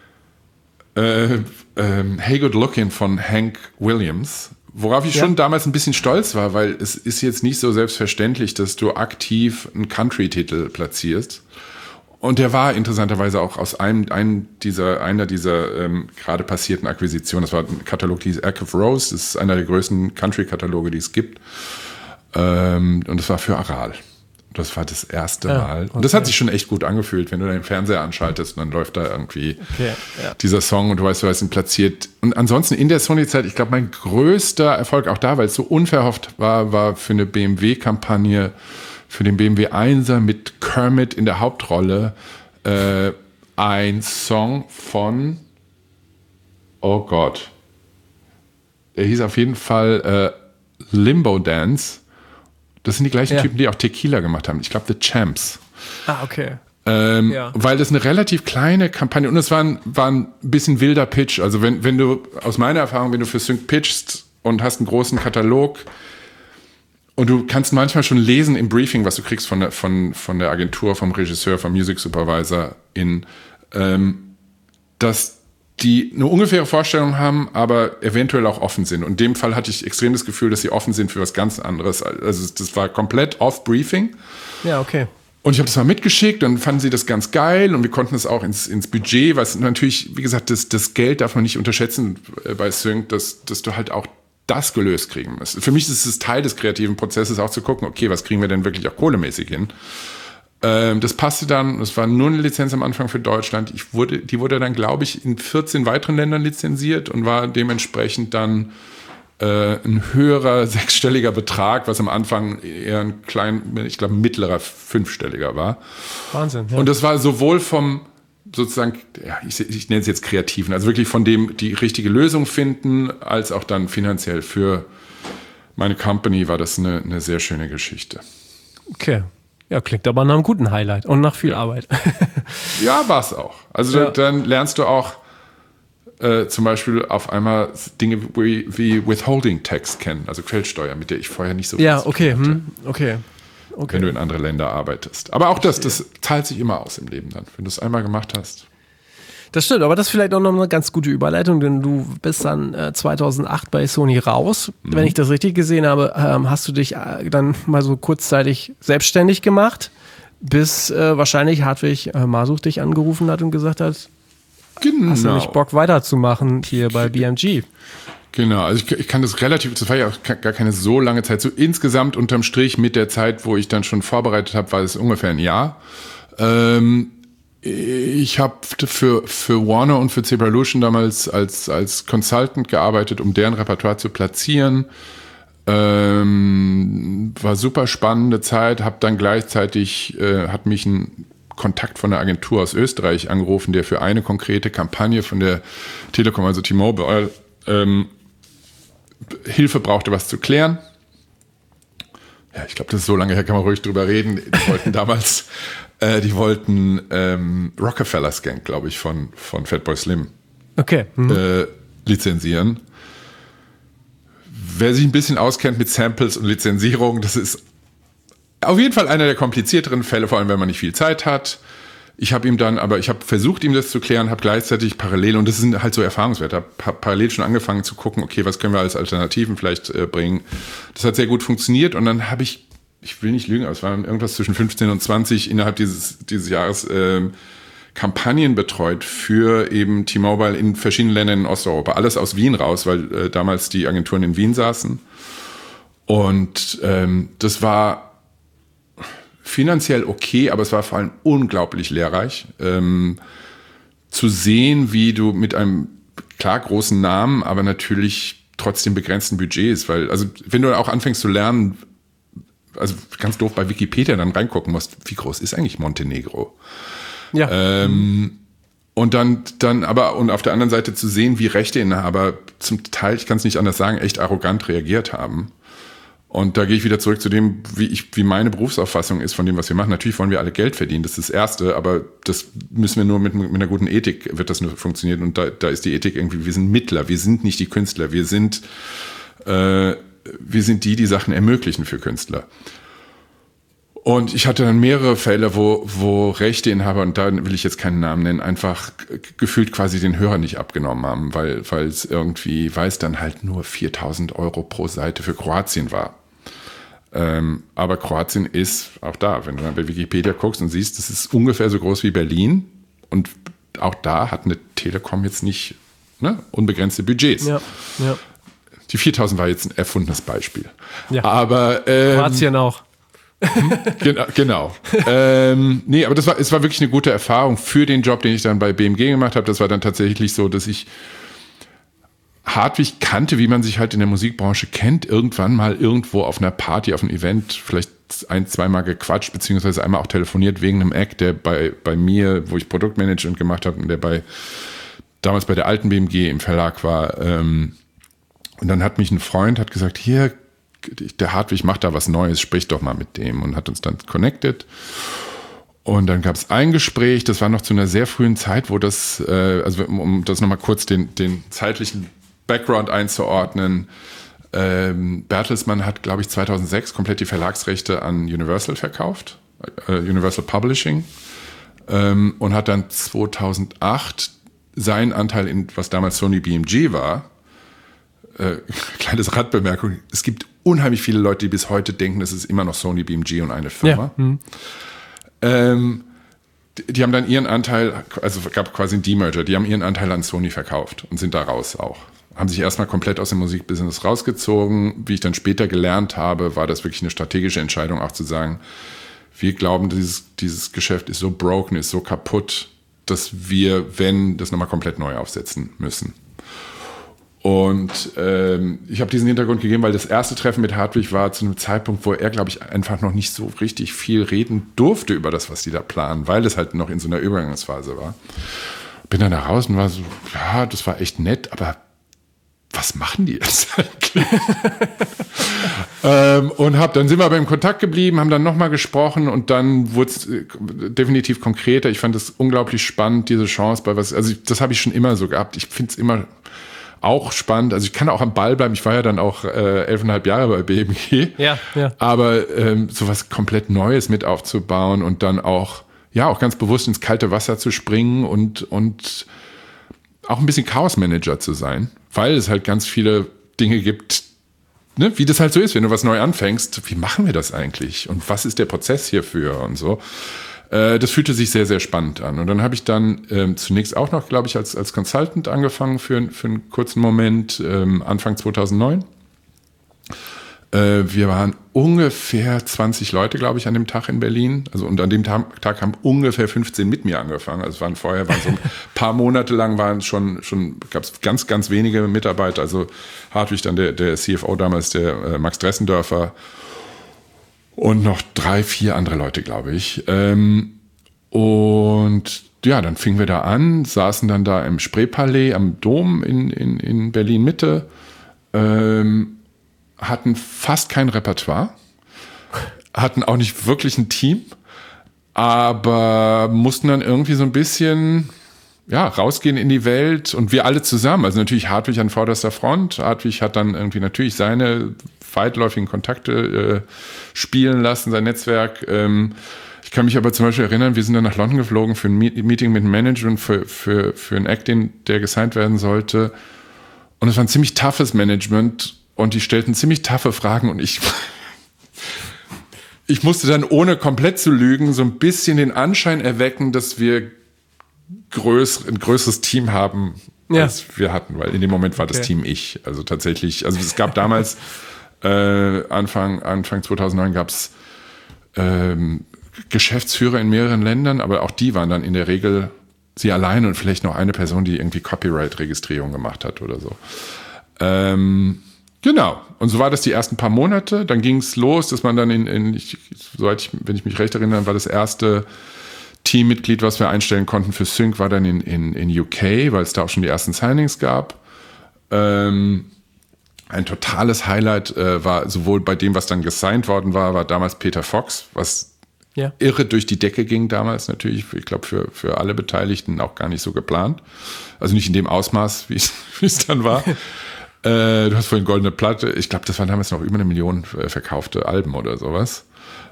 Hey Good Looking von Hank Williams, worauf ich schon damals ein bisschen stolz war, weil es ist jetzt nicht so selbstverständlich, dass du aktiv einen Country-Titel platzierst. Und der war interessanterweise auch aus einer dieser gerade passierten Akquisitionen. Das war ein Katalog, die hieß Aircraft Rose. Das ist einer der größten Country-Kataloge, die es gibt. Und das war für Aral. Das war das erste Mal. Und das hat sich schon echt gut angefühlt, wenn du deinen Fernseher anschaltest und dann läuft da irgendwie dieser Song und du weißt ihn platziert. Und ansonsten in der Sony-Zeit, ich glaube, mein größter Erfolg auch da, weil es so unverhofft war für eine BMW-Kampagne, für den BMW 1er mit Kermit in der Hauptrolle, ein Song von, oh Gott, der hieß auf jeden Fall Limbo Dance. Das sind die gleichen Typen, die auch Tequila gemacht haben. Ich glaube, The Champs.
Ah, okay.
Weil das eine relativ kleine Kampagne und es war ein bisschen wilder Pitch. Also wenn du, aus meiner Erfahrung, wenn du für Sync pitchst und hast einen großen Katalog und du kannst manchmal schon lesen im Briefing, was du kriegst von der Agentur, vom Regisseur, vom Music Supervisor, dass die eine ungefähre Vorstellung haben, aber eventuell auch offen sind. Und in dem Fall hatte ich extrem das Gefühl, dass sie offen sind für was ganz anderes. Also das war komplett off-Briefing.
Ja, okay.
Und ich habe das mal mitgeschickt, dann fanden sie das ganz geil und wir konnten das auch ins Budget, was natürlich, wie gesagt, das Geld darf man nicht unterschätzen bei Sync, dass du halt auch das gelöst kriegen musst. Für mich ist es Teil des kreativen Prozesses auch zu gucken, okay, was kriegen wir denn wirklich auch kohlemäßig hin? Das passte dann, es war nur eine Lizenz am Anfang für Deutschland. Die wurde dann, glaube ich, in 14 weiteren Ländern lizenziert und war dementsprechend dann ein höherer sechsstelliger Betrag, was am Anfang eher ein ich glaube, mittlerer fünfstelliger war.
Wahnsinn. Ja.
Und das war sowohl vom sozusagen, ja, ich nenne es jetzt Kreativen, also wirklich von dem die richtige Lösung finden, als auch dann finanziell für meine Company war das eine sehr schöne Geschichte.
Okay. Ja, klingt aber nach einem guten Highlight und nach viel Arbeit.
Ja, war es auch. Also dann lernst du auch zum Beispiel auf einmal Dinge wie Withholding Tax kennen, also Quellensteuer, mit der ich vorher nicht so viel
zu tun hatte. Okay.
Wenn du in andere Länder arbeitest. Aber auch das zahlt sich immer aus im Leben dann, wenn du es einmal gemacht hast.
Das stimmt, aber das ist vielleicht auch noch eine ganz gute Überleitung, denn du bist dann 2008 bei Sony raus. Wenn ich das richtig gesehen habe, hast du dich dann mal so kurzzeitig selbstständig gemacht, bis wahrscheinlich Hartwig Masuch dich angerufen hat und gesagt hat, hast du nicht Bock weiterzumachen hier bei BMG?
Genau, also ich kann das das war ja auch gar keine so lange Zeit. So insgesamt unterm Strich mit der Zeit, wo ich dann schon vorbereitet habe, war es ungefähr ein Jahr. Ich habe für Warner und für Zebralution damals als Consultant gearbeitet, um deren Repertoire zu platzieren. War super spannende Zeit, habe dann gleichzeitig, hat mich ein Kontakt von einer Agentur aus Österreich angerufen, der für eine konkrete Kampagne von der Telekom, also T-Mobile, Hilfe brauchte, was zu klären. Ja, ich glaube, das ist so lange her, kann man ruhig drüber reden. Die wollten damals, Rockefeller Skank, glaube ich, von Fatboy Slim lizenzieren. Wer sich ein bisschen auskennt mit Samples und Lizenzierung, das ist auf jeden Fall einer der komplizierteren Fälle, vor allem wenn man nicht viel Zeit hat. Ich habe versucht, ihm das zu klären, habe gleichzeitig parallel, und das sind halt so Erfahrungswerte, habe parallel schon angefangen zu gucken, okay, was können wir als Alternativen vielleicht bringen. Das hat sehr gut funktioniert und dann habe ich will nicht lügen, aber es waren irgendwas zwischen 15 und 20 innerhalb dieses Jahres Kampagnen betreut für eben T-Mobile in verschiedenen Ländern in Osteuropa. Alles aus Wien raus, weil damals die Agenturen in Wien saßen. Und das war finanziell okay, aber es war vor allem unglaublich lehrreich. Zu sehen, wie du mit einem klar großen Namen, aber natürlich trotzdem begrenzten Budgets, weil, also wenn du auch anfängst zu lernen, also ganz doof bei Wikipedia dann reingucken musst, wie groß ist eigentlich Montenegro? Ja. Und dann aber, und auf der anderen Seite zu sehen, wie Rechteinhaber zum Teil, ich kann es nicht anders sagen, echt arrogant reagiert haben. Und da gehe ich wieder zurück zu dem, wie meine Berufsauffassung ist von dem, was wir machen. Natürlich wollen wir alle Geld verdienen, das ist das Erste, aber das müssen wir nur mit einer guten Ethik, wird das nur funktionieren. Und da ist die Ethik irgendwie, wir sind Mittler, wir sind nicht die Künstler, wir sind die Sachen ermöglichen für Künstler. Und ich hatte dann mehrere Fälle, wo Rechteinhaber, und da will ich jetzt keinen Namen nennen, einfach gefühlt quasi den Hörer nicht abgenommen haben, weil es dann halt nur 4.000 € pro Seite für Kroatien war. Aber Kroatien ist auch da, wenn du dann bei Wikipedia guckst und siehst, das ist ungefähr so groß wie Berlin, und auch da hat eine Telekom jetzt nicht unbegrenzte Budgets. Ja. Die 4.000 war jetzt ein erfundenes Beispiel. Ja. Aber
Kroatien auch.
Genau. Nee, aber es war wirklich eine gute Erfahrung für den Job, den ich dann bei BMG gemacht habe. Das war dann tatsächlich so, dass ich Hartwig kannte, wie man sich halt in der Musikbranche kennt, irgendwann mal irgendwo auf einer Party, auf einem Event, vielleicht 1-2 Mal gequatscht, beziehungsweise einmal auch telefoniert wegen einem Act, der bei mir, wo ich Produktmanagement gemacht habe, und der damals bei der alten BMG im Verlag war. Und dann hat mich ein Freund gesagt, hier, der Hartwig macht da was Neues, sprich doch mal mit dem, und hat uns dann connected. Und dann gab es ein Gespräch, das war noch zu einer sehr frühen Zeit, wo das, also um das nochmal kurz den zeitlichen Background einzuordnen, Bertelsmann hat, glaube ich, 2006 komplett die Verlagsrechte an Universal verkauft, Universal Publishing, und hat dann 2008 seinen Anteil in, was damals Sony BMG war, kleines Randbemerkung, es gibt unheimlich viele Leute, die bis heute denken, es ist immer noch Sony BMG und eine Firma. Ja. Die haben dann ihren Anteil, also gab quasi einen Demerger, die haben ihren Anteil an Sony verkauft und sind da raus auch. Haben sich erstmal komplett aus dem Musikbusiness rausgezogen. Wie ich dann später gelernt habe, war das wirklich eine strategische Entscheidung, auch zu sagen, wir glauben, dieses Geschäft ist so broken, ist so kaputt, dass wir, wenn, das nochmal komplett neu aufsetzen müssen. Und ich habe diesen Hintergrund gegeben, weil das erste Treffen mit Hartwig war zu einem Zeitpunkt, wo er, glaube ich, einfach noch nicht so richtig viel reden durfte über das, was die da planen, weil es halt noch in so einer Übergangsphase war. Bin dann da raus und war so, ja, das war echt nett, aber was machen die jetzt eigentlich? Dann sind wir aber im Kontakt geblieben, haben dann nochmal gesprochen und dann wurde es definitiv konkreter. Ich fand es unglaublich spannend, diese Chance das habe ich schon immer so gehabt. Ich finde es immer auch spannend. Also ich kann auch am Ball bleiben. Ich war ja dann auch 11,5 Jahre bei BMG.
Ja.
Aber sowas komplett Neues mit aufzubauen und dann auch ganz bewusst ins kalte Wasser zu springen und auch ein bisschen Chaos-Manager zu sein, weil es halt ganz viele Dinge gibt, ne, wie das halt so ist, wenn du was neu anfängst. Wie machen wir das eigentlich? Und was ist der Prozess hierfür und so? Das fühlte sich sehr, sehr spannend an. Und dann habe ich dann zunächst auch noch, glaube ich, als Consultant angefangen für einen kurzen Moment, Anfang 2009. Wir waren ungefähr 20 Leute, glaube ich, an dem Tag in Berlin. Also, und an dem Tag haben ungefähr 15 mit mir angefangen. Also waren so ein paar Monate lang gab es ganz, ganz wenige Mitarbeiter. Also Hartwig, dann der CFO damals, der Max Dressendörfer und noch 3, 4 andere Leute, glaube ich. Und ja, dann fingen wir da an, saßen dann da im Spreepalais am Dom in Berlin-Mitte, hatten fast kein Repertoire, hatten auch nicht wirklich ein Team, aber mussten dann irgendwie so ein bisschen rausgehen in die Welt und wir alle zusammen. Also natürlich Hartwig an vorderster Front. Hartwig hat dann irgendwie natürlich seine weitläufigen Kontakte spielen lassen, sein Netzwerk. Ich kann mich aber zum Beispiel erinnern, wir sind dann nach London geflogen für ein Meeting mit dem Management für einen Act, der gesigned werden sollte. Und es war ein ziemlich toughes Management und die stellten ziemlich taffe Fragen und ich musste dann, ohne komplett zu lügen, so ein bisschen den Anschein erwecken, dass wir ein größeres Team haben, als wir hatten, weil in dem Moment war das Team ich. Also tatsächlich, es gab damals, Anfang 2009 gab es Geschäftsführer in mehreren Ländern, aber auch die waren dann in der Regel sie alleine und vielleicht noch eine Person, die irgendwie Copyright-Registrierung gemacht hat oder so. Genau. Und so war das die ersten paar Monate. Dann ging es los, dass man dann wenn ich mich recht erinnere, war das erste Teammitglied, was wir einstellen konnten für Sync, war dann in UK, weil es da auch schon die ersten Signings gab. Ein totales Highlight war sowohl bei dem, was dann gesigned worden war damals Peter Fox, was irre durch die Decke ging damals natürlich. Ich glaube, für alle Beteiligten auch gar nicht so geplant. Also nicht in dem Ausmaß, wie es dann war. Du hast vorhin Goldene Platte. Ich glaube, das waren damals noch über 1 Million verkaufte Alben oder sowas.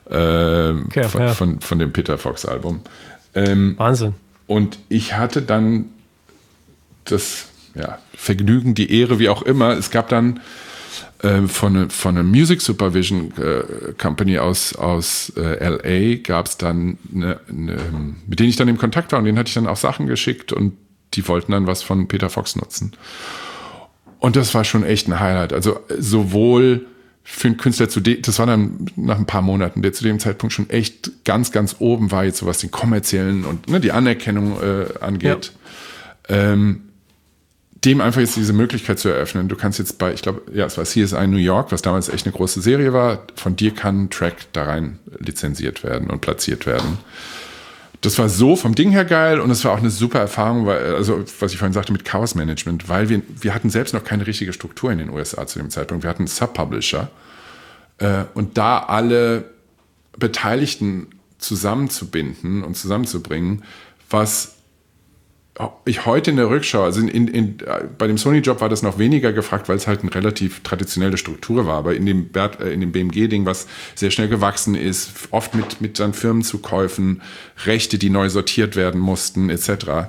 Von dem Peter Fox Album.
Wahnsinn.
Und ich hatte dann das Vergnügen, die Ehre, wie auch immer. Es gab dann von einer Music Supervision Company aus LA gab es dann mit denen ich dann im Kontakt war und denen hatte ich dann auch Sachen geschickt und die wollten dann was von Peter Fox nutzen. Und das war schon echt ein Highlight. Also sowohl für einen Künstler das war dann nach ein paar Monaten, der zu dem Zeitpunkt schon echt ganz, ganz oben war, jetzt so was den kommerziellen und die Anerkennung angeht. Ja. Dem einfach jetzt diese Möglichkeit zu eröffnen. Du kannst jetzt es war CSI New York, was damals echt eine große Serie war. Von dir kann ein Track da rein lizenziert werden und platziert werden. Das war so vom Ding her geil und es war auch eine super Erfahrung, also was ich vorhin sagte mit Chaos Management, weil wir hatten selbst noch keine richtige Struktur in den USA zu dem Zeitpunkt. Wir hatten einen Sub-Publisher und da alle Beteiligten zusammenzubinden und zusammenzubringen, was ich heute in der Rückschau, also bei dem Sony-Job war das noch weniger gefragt, weil es halt eine relativ traditionelle Struktur war, aber in dem BMG-Ding, was sehr schnell gewachsen ist, oft mit dann Firmenzukäufen, Rechte, die neu sortiert werden mussten, etc.,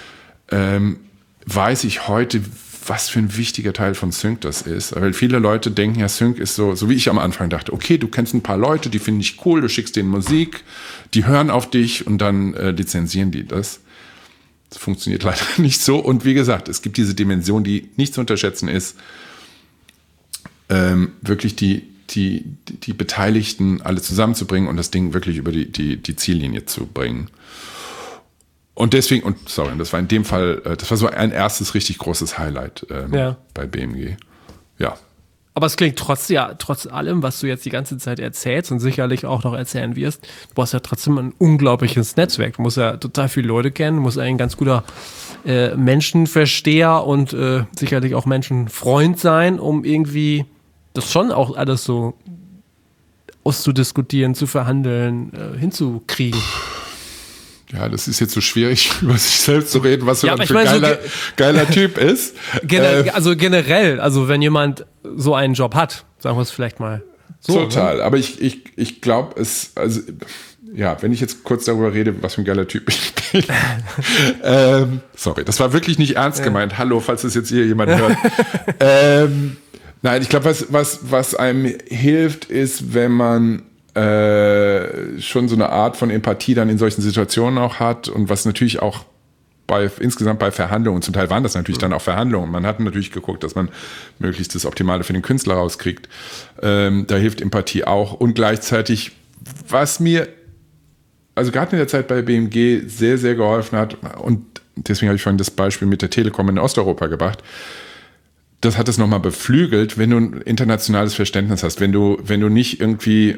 weiß ich heute, was für ein wichtiger Teil von Sync das ist. Weil viele Leute denken ja, Sync ist so wie ich am Anfang dachte, okay, du kennst ein paar Leute, die finden dich cool, du schickst denen Musik, die hören auf dich und dann lizenzieren die das. Das funktioniert leider nicht so. Und wie gesagt, es gibt diese Dimension, die nicht zu unterschätzen ist, wirklich die die Beteiligten alle zusammenzubringen und das Ding wirklich über die Ziellinie zu bringen. Und deswegen, das war in dem Fall, das war so ein erstes richtig großes Highlight bei BMG. Ja.
Aber es klingt trotz allem, was du jetzt die ganze Zeit erzählst und sicherlich auch noch erzählen wirst, du hast ja trotzdem ein unglaubliches Netzwerk. Du musst ja total viele Leute kennen, du musst ein ganz guter Menschenversteher und sicherlich auch Menschenfreund sein, um irgendwie das schon auch alles so auszudiskutieren, zu verhandeln, hinzukriegen.
Ja, das ist jetzt so schwierig, über sich selbst zu reden, was für ein geiler Typ ist.
Generell, also wenn jemand so einen Job hat, sagen wir es vielleicht mal so.
Total, aber ich glaube, wenn ich jetzt kurz darüber rede, was für ein geiler Typ ich bin. Sorry, das war wirklich nicht ernst gemeint. Hallo, falls das jetzt hier jemand hört. Nein, ich glaube, was einem hilft, ist, wenn man schon so eine Art von Empathie dann in solchen Situationen auch hat und was natürlich auch insgesamt bei Verhandlungen, zum Teil waren das natürlich dann auch Verhandlungen, man hat natürlich geguckt, dass man möglichst das Optimale für den Künstler rauskriegt, da hilft Empathie auch und gleichzeitig, was mir, also gerade in der Zeit bei BMG sehr, sehr geholfen hat und deswegen habe ich vorhin das Beispiel mit der Telekom in Osteuropa gebracht, das hat es nochmal beflügelt, wenn du ein internationales Verständnis hast, wenn du nicht irgendwie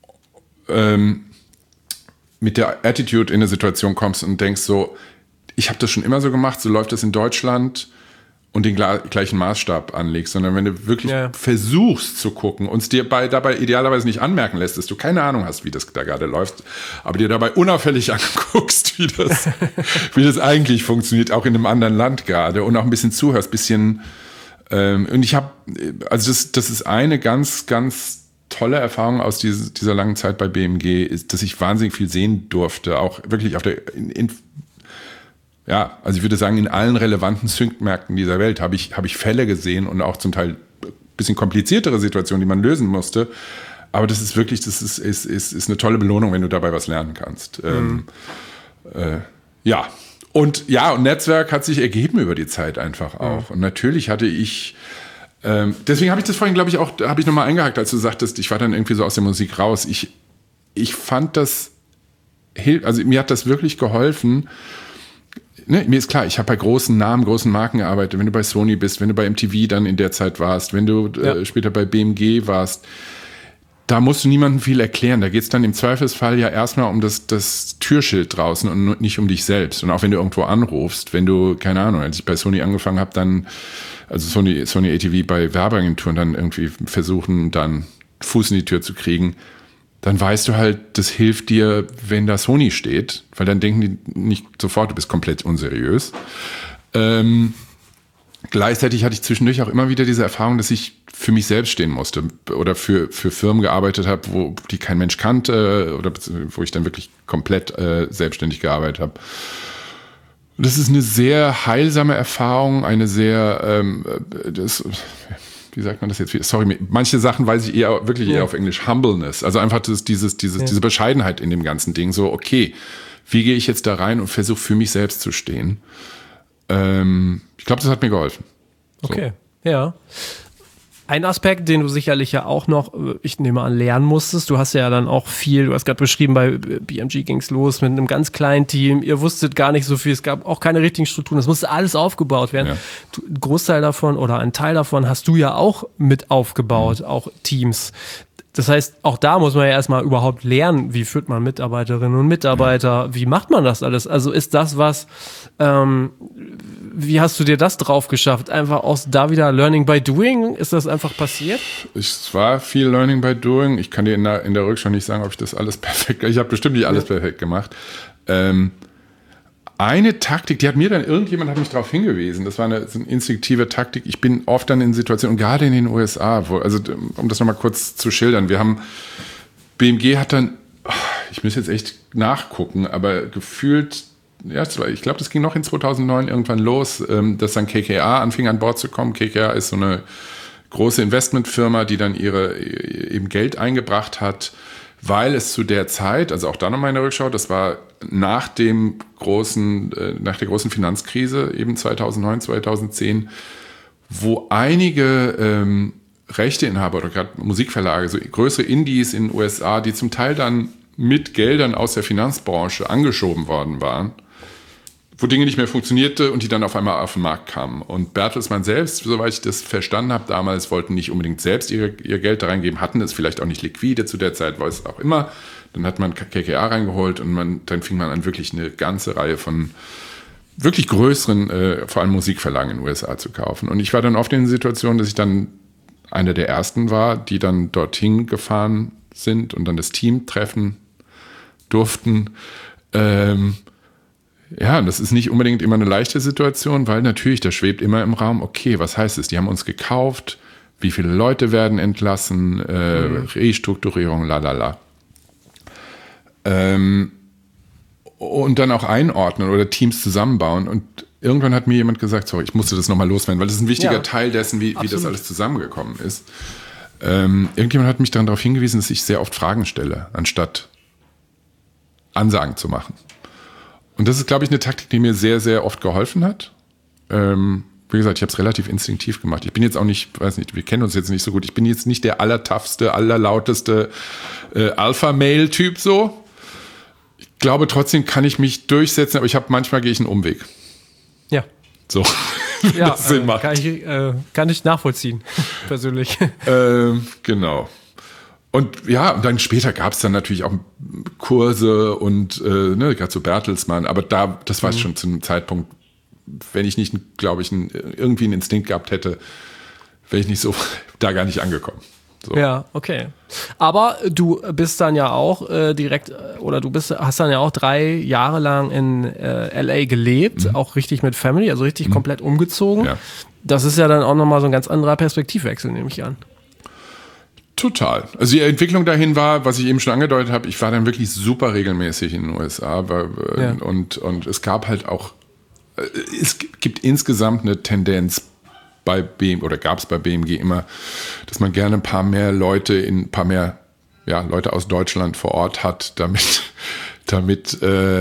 mit der Attitude in eine Situation kommst und denkst so, ich habe das schon immer so gemacht, so läuft das in Deutschland und den gleichen Maßstab anlegst, sondern wenn du wirklich versuchst zu gucken und es dir dabei idealerweise nicht anmerken lässt, dass du keine Ahnung hast, wie das da gerade läuft, aber dir dabei unauffällig anguckst, wie das eigentlich funktioniert, auch in einem anderen Land gerade und auch ein bisschen zuhörst, und das ist eine ganz, ganz tolle Erfahrung aus dieser langen Zeit bei BMG ist, dass ich wahnsinnig viel sehen durfte, auch wirklich also ich würde sagen, in allen relevanten Sync-Märkten dieser Welt habe ich Fälle gesehen und auch zum Teil ein bisschen kompliziertere Situationen, die man lösen musste. Aber das ist wirklich, ist eine tolle Belohnung, wenn du dabei was lernen kannst. Und Netzwerk hat sich ergeben über die Zeit einfach auch. Und natürlich hatte ich deswegen habe ich das vorhin, glaube ich, auch, habe ich nochmal eingehakt, als du sagtest, ich war dann irgendwie so aus der Musik raus. Ich fand das, also mir hat das wirklich geholfen. Ne, mir ist klar, ich habe bei großen Namen, großen Marken gearbeitet. Wenn du bei Sony bist, wenn du bei MTV dann in der Zeit warst, wenn du später bei BMG warst, da musst du niemandem viel erklären. Da geht es dann im Zweifelsfall ja erstmal um das Türschild draußen und nicht um dich selbst. Und auch wenn du irgendwo anrufst, wenn du, keine Ahnung, als ich bei Sony angefangen habe, dann, also Sony ATV bei Werbeagenturen dann irgendwie versuchen, dann Fuß in die Tür zu kriegen, dann weißt du halt, das hilft dir, wenn da Sony steht, weil dann denken die nicht sofort, du bist komplett unseriös. Gleichzeitig hatte ich zwischendurch auch immer wieder diese Erfahrung, dass ich für mich selbst stehen musste oder für Firmen gearbeitet habe, die kein Mensch kannte oder wo ich dann wirklich komplett selbstständig gearbeitet habe. Und das ist eine sehr heilsame Erfahrung, eine sehr, wie sagt man das jetzt? Sorry, manche Sachen weiß ich eher auf Englisch, Humbleness. Also einfach diese Bescheidenheit in dem ganzen Ding. So, okay, wie gehe ich jetzt da rein und versuche für mich selbst zu stehen? Ich glaube, das hat mir geholfen. So.
Okay, ja. Ein Aspekt, den du sicherlich ja auch noch, ich nehme an, lernen musstest. Du hast ja dann auch viel, du hast gerade beschrieben, bei BMG ging's los mit einem ganz kleinen Team. Ihr wusstet gar nicht so viel, es gab auch keine richtigen Strukturen. Das musste alles aufgebaut werden. Ja. Ein Großteil davon oder ein Teil davon hast du ja auch mit aufgebaut, auch Teams. Das heißt, auch da muss man ja erstmal überhaupt lernen, wie führt man Mitarbeiterinnen und Mitarbeiter, wie macht man das alles? Also ist das was, wie hast du dir das drauf geschafft? Einfach aus da wieder Learning by Doing? Ist das einfach passiert?
Es war viel Learning by Doing. Ich kann dir in der Rückschau nicht sagen, ob ich das alles perfekt, ich habe bestimmt nicht alles perfekt gemacht. Eine Taktik, irgendjemand hat mich darauf hingewiesen, das war eine instinktive Taktik. Ich bin oft dann in Situationen, gerade in den USA, um das nochmal kurz zu schildern, BMG hat dann, ich muss jetzt echt nachgucken, aber gefühlt, ja, ich glaube, das ging noch in 2009 irgendwann los, dass dann KKR anfing an Bord zu kommen. KKR ist so eine große Investmentfirma, die dann eben Geld eingebracht hat, weil es zu der Zeit, also auch da nochmal in der Rückschau, das war nach der großen Finanzkrise, eben 2009, 2010, wo einige Rechteinhaber oder gerade Musikverlage, so größere Indies in den USA, die zum Teil dann mit Geldern aus der Finanzbranche angeschoben worden waren, wo Dinge nicht mehr funktionierte und die dann auf einmal auf den Markt kamen. Und Bertelsmann selbst, soweit ich das verstanden habe, damals wollten nicht unbedingt selbst ihr Geld da reingeben, hatten es vielleicht auch nicht liquide zu der Zeit, war es auch immer. Dann hat man KKR reingeholt und dann fing man an, wirklich eine ganze Reihe von wirklich größeren, vor allem Musikverlagen in den USA zu kaufen. Und ich war dann oft in der Situation, dass ich dann einer der ersten war, die dann dorthin gefahren sind und dann das Team treffen durften. Ja, das ist nicht unbedingt immer eine leichte Situation, weil natürlich, da schwebt immer im Raum, okay, was heißt es? Die haben uns gekauft, wie viele Leute werden entlassen, Restrukturierung, lalala. Und dann auch einordnen oder Teams zusammenbauen. Und irgendwann hat mir jemand gesagt, sorry, ich musste das nochmal loswerden, weil das ist ein wichtiger Teil dessen, wie das alles zusammengekommen ist. Irgendjemand hat mich darauf hingewiesen, dass ich sehr oft Fragen stelle, anstatt Ansagen zu machen. Und das ist, glaube ich, eine Taktik, die mir sehr, sehr oft geholfen hat. Wie gesagt, ich habe es relativ instinktiv gemacht. Ich bin jetzt auch nicht, weiß nicht, wir kennen uns jetzt nicht so gut. Ich bin jetzt nicht der allertoughste, allerlauteste Alpha-Mail-Typ so. Ich glaube, trotzdem kann ich mich durchsetzen, aber manchmal gehe ich einen Umweg.
Ja.
So.
Ja, das Sinn macht. Kann ich nachvollziehen, persönlich.
Genau. Und ja, und dann später gab es dann natürlich auch Kurse und gerade so Bertelsmann, aber das war schon zu einem Zeitpunkt, wenn ich nicht, glaube ich, irgendwie einen Instinkt gehabt hätte, wäre ich nicht so da gar nicht angekommen. So.
Ja, okay. Aber du bist dann ja auch hast dann ja auch 3 Jahre lang in LA gelebt, auch richtig mit Family, also richtig komplett umgezogen. Ja. Das ist ja dann auch nochmal so ein ganz anderer Perspektivwechsel, nehme ich an.
Total. Also die Entwicklung dahin war, was ich eben schon angedeutet habe, ich war dann wirklich super regelmäßig in den USA und es gab halt auch, es gibt insgesamt eine Tendenz bei gab es bei BMG immer, dass man gerne ein paar mehr Leute Leute aus Deutschland vor Ort hat, damit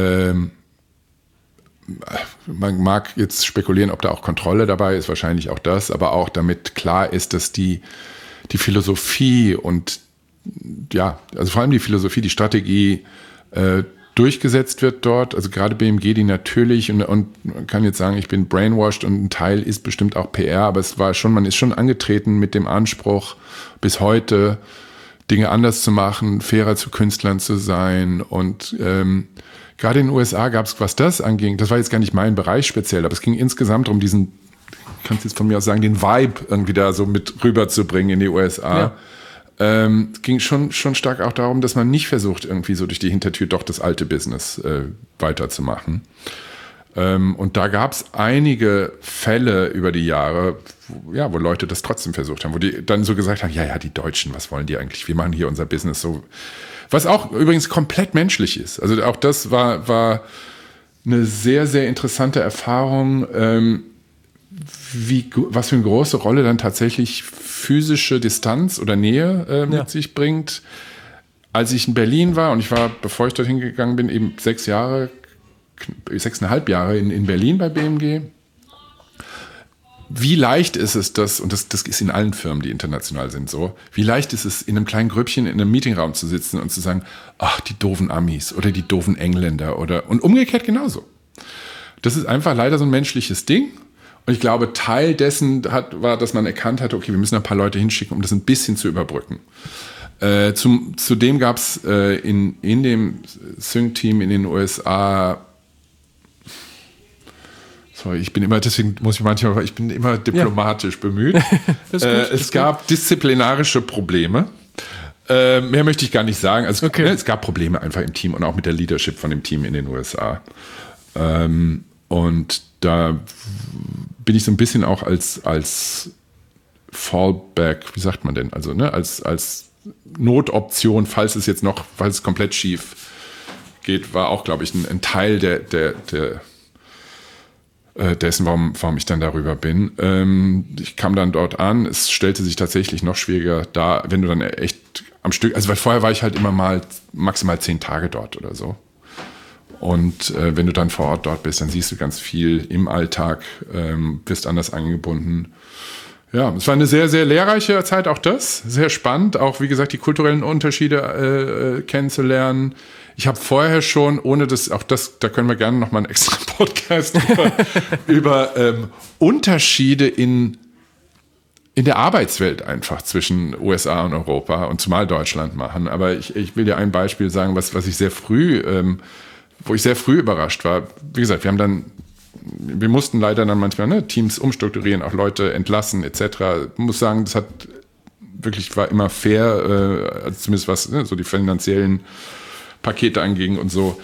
man mag jetzt spekulieren, ob da auch Kontrolle dabei ist, wahrscheinlich auch das, aber auch damit klar ist, dass die Philosophie und also vor allem die Philosophie, die Strategie durchgesetzt wird dort. Also gerade BMG, die natürlich, und man kann jetzt sagen, ich bin brainwashed und ein Teil ist bestimmt auch PR, aber man ist schon angetreten mit dem Anspruch, bis heute Dinge anders zu machen, fairer zu Künstlern zu sein. Und gerade in den USA gab es, was das anging, das war jetzt gar nicht mein Bereich speziell, aber es ging insgesamt um diesen, kannst jetzt von mir aus sagen, den Vibe irgendwie da so mit rüberzubringen in die USA. Ja. Ging schon stark auch darum, dass man nicht versucht, irgendwie so durch die Hintertür doch das alte Business weiterzumachen. Und da gab es einige Fälle über die Jahre, wo Leute das trotzdem versucht haben, wo die dann so gesagt haben, ja, die Deutschen, was wollen die eigentlich? Wir machen hier unser Business so. Was auch übrigens komplett menschlich ist. Also auch das war eine sehr, sehr interessante Erfahrung, was für eine große Rolle dann tatsächlich physische Distanz oder Nähe mit sich bringt. Als ich in Berlin war, und ich war, bevor ich dorthin gegangen bin, eben 6,5 Jahre in Berlin bei BMG. Wie leicht ist es und das ist in allen Firmen, die international sind so, wie leicht ist es, in einem kleinen Grüppchen in einem Meetingraum zu sitzen und zu sagen, ach, die doofen Amis oder die doofen Engländer und umgekehrt genauso. Das ist einfach leider so ein menschliches Ding. Und ich glaube, Teil dessen war, dass man erkannt hat, okay, wir müssen ein paar Leute hinschicken, um das ein bisschen zu überbrücken. Zudem gab es in dem Sync-Team in den USA, sorry, ich bin immer diplomatisch bemüht. Es gab disziplinarische Probleme. Mehr möchte ich gar nicht sagen. Also es gab Probleme einfach im Team und auch mit der Leadership von dem Team in den USA. Und da bin ich so ein bisschen auch als Fallback, wie sagt man denn? Also als Notoption, falls es komplett schief geht, war auch, glaube ich, ein Teil dessen, warum ich dann darüber bin. Ich kam dann dort an, es stellte sich tatsächlich noch schwieriger dar, wenn du dann echt am Stück, also weil vorher war ich halt immer mal maximal 10 Tage dort oder so. Und wenn du dann vor Ort dort bist, dann siehst du ganz viel im Alltag, wirst anders angebunden. Ja, es war eine sehr, sehr lehrreiche Zeit, auch das. Sehr spannend, auch wie gesagt, die kulturellen Unterschiede kennenzulernen. Ich habe vorher schon, ohne das, auch das, da können wir gerne nochmal einen extra Podcast über Unterschiede in der Arbeitswelt einfach zwischen USA und Europa und zumal Deutschland machen. Aber ich will dir ein Beispiel sagen, was ich sehr früh, wo ich sehr früh überrascht war. Wie gesagt, wir mussten leider dann manchmal Teams umstrukturieren, auch Leute entlassen etc. Ich muss sagen, das war immer fair, also zumindest was so die finanziellen Pakete anging und so.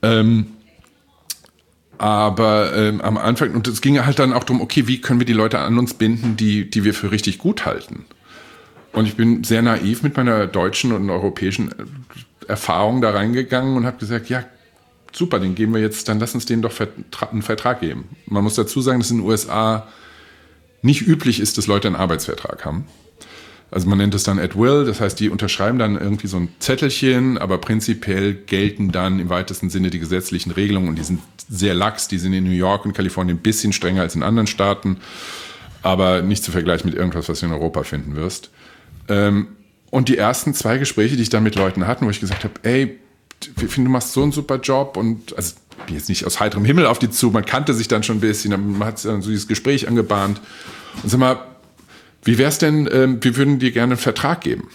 Aber am Anfang, und es ging halt dann auch darum, okay, wie können wir die Leute an uns binden, die wir für richtig gut halten? Und ich bin sehr naiv mit meiner deutschen und europäischen Erfahrung da reingegangen und habe gesagt, ja, super, den geben wir jetzt, dann lass uns denen doch einen Vertrag geben. Man muss dazu sagen, dass in den USA nicht üblich ist, dass Leute einen Arbeitsvertrag haben. Also man nennt es dann at will, das heißt, die unterschreiben dann irgendwie so ein Zettelchen, aber prinzipiell gelten dann im weitesten Sinne die gesetzlichen Regelungen und die sind sehr lax, die sind in New York und Kalifornien ein bisschen strenger als in anderen Staaten, aber nicht zu vergleichen mit irgendwas, was du in Europa finden wirst. Und die ersten 2 Gespräche, die ich dann mit Leuten hatte, wo ich gesagt habe, ey, ich finde, du machst so einen super Job und also ich bin jetzt nicht aus heiterem Himmel auf die zu, man kannte sich dann schon ein bisschen, man hat dann so dieses Gespräch angebahnt und sag mal, wie wär's denn, wir würden dir gerne einen Vertrag geben.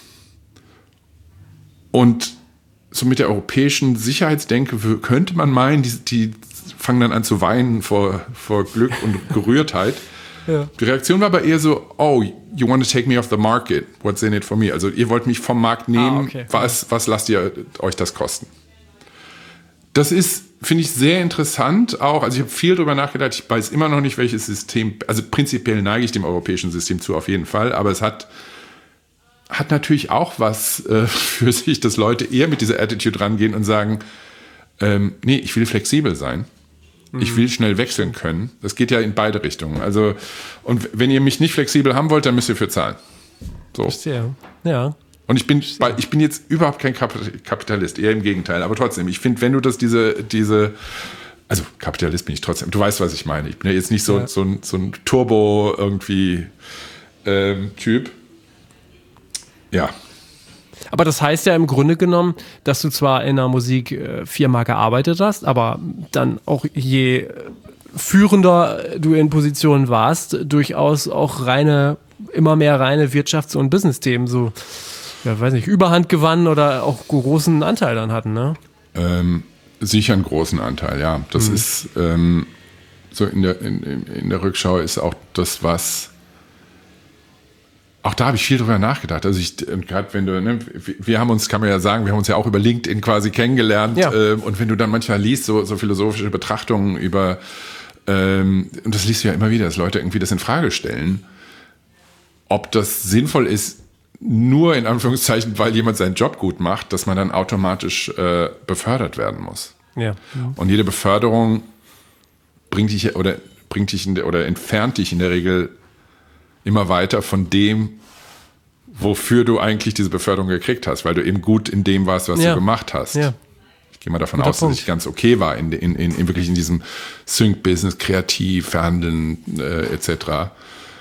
Und so mit der europäischen Sicherheitsdenke könnte man meinen, die fangen dann an zu weinen vor Glück und Gerührtheit. Ja. Die Reaktion war aber eher so, oh, you want to take me off the market, what's in it for me? Also ihr wollt mich vom Markt nehmen, okay. Was lasst ihr euch das kosten? Das ist, finde ich, sehr interessant auch. Also ich habe viel drüber nachgedacht. Ich weiß immer noch nicht, welches System, also prinzipiell neige ich dem europäischen System zu, auf jeden Fall. Aber es hat natürlich auch was für sich, dass Leute eher mit dieser Attitude rangehen und sagen, nee, ich will flexibel sein. Ich will schnell wechseln können. Das geht ja in beide Richtungen. Also, und wenn ihr mich nicht flexibel haben wollt, dann müsst ihr für zahlen. So.
Verstehe. Ja.
Und ich bin jetzt überhaupt kein Kapitalist, eher im Gegenteil. Aber trotzdem, ich finde, wenn du das also Kapitalist bin ich trotzdem, du weißt, was ich meine. Ich bin ja jetzt nicht so ein Turbo irgendwie Typ. Ja.
Aber das heißt ja im Grunde genommen, dass du zwar in einer Musikfirma gearbeitet hast, aber dann auch je führender du in Positionen warst, durchaus auch immer mehr reine Wirtschafts- und Business-Themen so, ja, weiß nicht, Überhand gewannen oder auch großen Anteil dann hatten, ne?
Sicher einen großen Anteil, ja. Das ist so in der Rückschau ist auch das, was auch da habe ich viel drüber nachgedacht. Also gerade wenn du, wir haben uns, kann man ja sagen, wir haben uns ja auch über LinkedIn quasi kennengelernt. Ja. Und wenn du dann manchmal liest, so philosophische Betrachtungen über, und das liest du ja immer wieder, dass Leute irgendwie das in Frage stellen, ob das sinnvoll ist, nur in Anführungszeichen, weil jemand seinen Job gut macht, dass man dann automatisch befördert werden muss. Ja. Und jede Beförderung entfernt dich in der Regel immer weiter von dem, wofür du eigentlich diese Beförderung gekriegt hast, weil du eben gut in dem warst, was du gemacht hast. Ja. Ich gehe mal davon aus, dass ich ganz okay war in wirklich in diesem Sync-Business, kreativ, verhandeln etc.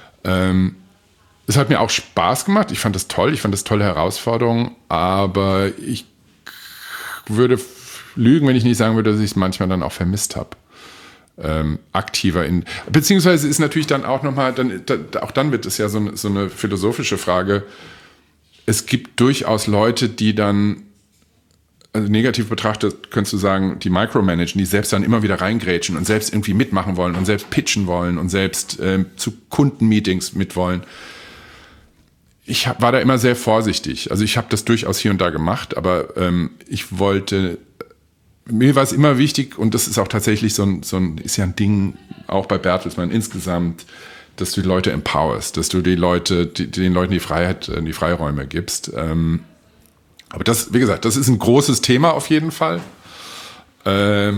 Es hat mir auch Spaß gemacht. Ich fand das toll. Ich fand das tolle Herausforderung. Aber ich würde lügen, wenn ich nicht sagen würde, dass ich es manchmal dann auch vermisst habe. Aktiver beziehungsweise ist natürlich dann auch nochmal, auch dann wird es ja so eine philosophische Frage. Es gibt durchaus Leute, die dann, also negativ betrachtet, könntest du sagen, die micromanagen, die selbst dann immer wieder reingrätschen und selbst irgendwie mitmachen wollen und selbst pitchen wollen und selbst zu Kundenmeetings mit wollen. Ich war da immer sehr vorsichtig. Also ich habe das durchaus hier und da gemacht, aber mir war es immer wichtig, und das ist auch tatsächlich ist ja ein Ding, auch bei Bertelsmann insgesamt, dass du die Leute empowerst, dass du den Leuten die Freiheit, die Freiräume gibst. Aber das, wie gesagt, das ist ein großes Thema auf jeden Fall. Ja,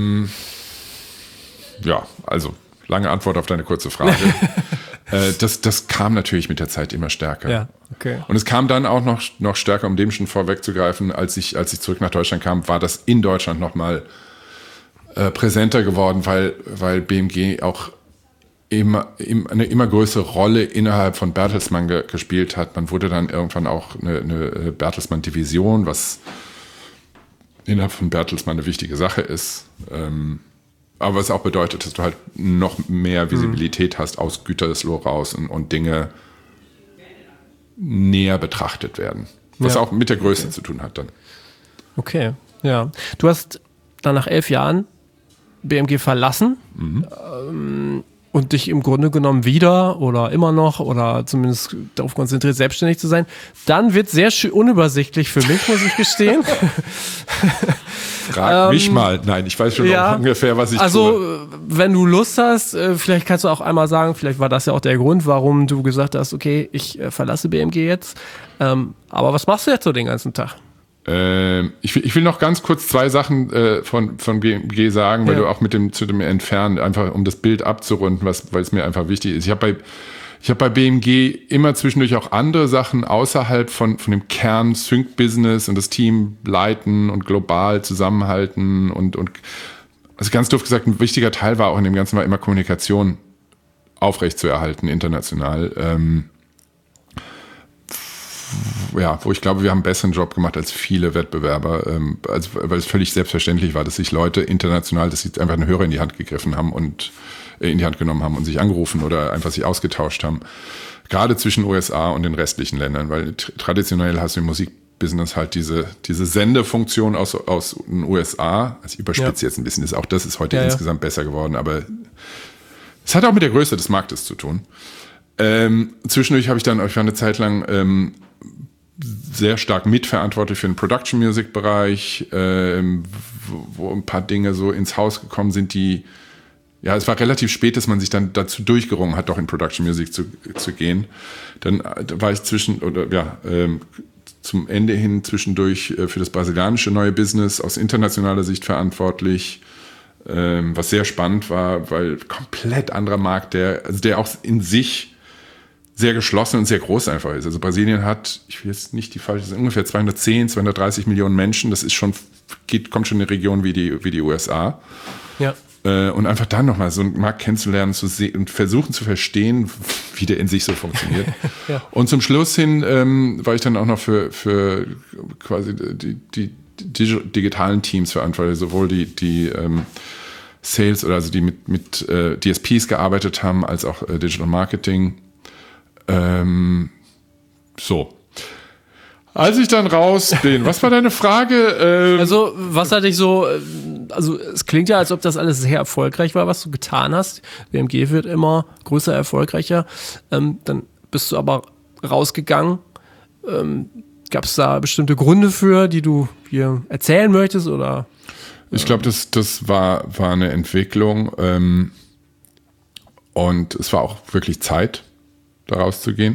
also lange Antwort auf deine kurze Frage. Das kam natürlich mit der Zeit immer stärker. Ja, okay. Und es kam dann auch noch stärker, um dem schon vorwegzugreifen, als ich zurück nach Deutschland kam, war das in Deutschland nochmal präsenter geworden, weil BMG auch eine immer größere Rolle innerhalb von Bertelsmann gespielt hat. Man wurde dann irgendwann auch eine Bertelsmann-Division, was innerhalb von Bertelsmann eine wichtige Sache ist. Aber was auch bedeutet, dass du halt noch mehr Visibilität hast aus Gütersloh raus und Dinge näher betrachtet werden. Was auch mit der Größe zu tun hat dann.
Okay, ja. Du hast dann nach 11 Jahren BMG verlassen und dich im Grunde genommen wieder oder immer noch oder zumindest darauf konzentriert, selbstständig zu sein. Dann wird es sehr schön unübersichtlich für mich, muss ich gestehen.
Frag mich mal. Nein, ich weiß schon ungefähr, was ich tue.
Also, wenn du Lust hast, vielleicht kannst du auch einmal sagen, vielleicht war das ja auch der Grund, warum du gesagt hast, okay, ich verlasse BMG jetzt. Aber was machst du jetzt so den ganzen Tag?
Ich will noch ganz kurz 2 Sachen von BMG sagen, weil du auch zu dem Entfernen, einfach um das Bild abzurunden, weil es mir einfach wichtig ist. Ich habe bei BMG immer zwischendurch auch andere Sachen außerhalb von dem Kern Sync-Business und das Team leiten und global zusammenhalten und also ganz doof gesagt, ein wichtiger Teil war auch in dem Ganzen war immer Kommunikation aufrechtzuerhalten international. Wo ich glaube, wir haben einen besseren Job gemacht als viele Wettbewerber, weil es völlig selbstverständlich war, dass sich Leute international, dass sie einfach einen Hörer in die Hand gegriffen haben und in die Hand genommen haben und sich angerufen oder einfach sich ausgetauscht haben. Gerade zwischen USA und den restlichen Ländern, weil traditionell hast du im Musikbusiness halt diese Sendefunktion aus den USA. Also ich überspitze jetzt ein bisschen, das ist heute insgesamt besser geworden, aber es hat auch mit der Größe des Marktes zu tun. Zwischendurch ich war eine Zeit lang sehr stark mitverantwortlich für den Production Music Bereich, wo ein paar Dinge so ins Haus gekommen sind, es war relativ spät, dass man sich dann dazu durchgerungen hat, doch in Production Music zu gehen. Dann war ich zum Ende hin zwischendurch für das brasilianische neue Business aus internationaler Sicht verantwortlich, was sehr spannend war, weil komplett anderer Markt, der auch in sich sehr geschlossen und sehr groß einfach ist. Also Brasilien hat, ich will jetzt nicht die falsche, ungefähr 230 Millionen Menschen. Das ist kommt schon in eine Region wie die USA. Ja. Und einfach dann nochmal so einen Markt kennenzulernen, zu sehen und versuchen zu verstehen, wie der in sich so funktioniert. Ja. Und zum Schluss hin war ich dann auch noch für quasi die digitalen Teams verantwortlich, sowohl die Sales oder also die mit DSPs gearbeitet haben, als auch Digital Marketing. Als ich dann raus bin, was war deine Frage?
Also, was hatte ich so, also es klingt ja, als ob das alles sehr erfolgreich war, was du getan hast. BMG wird immer größer, erfolgreicher. Dann bist du aber rausgegangen. Gab es da bestimmte Gründe für, die du hier erzählen möchtest? Oder?
Ich glaube, das war eine Entwicklung und es war auch wirklich Zeit, da rauszugehen.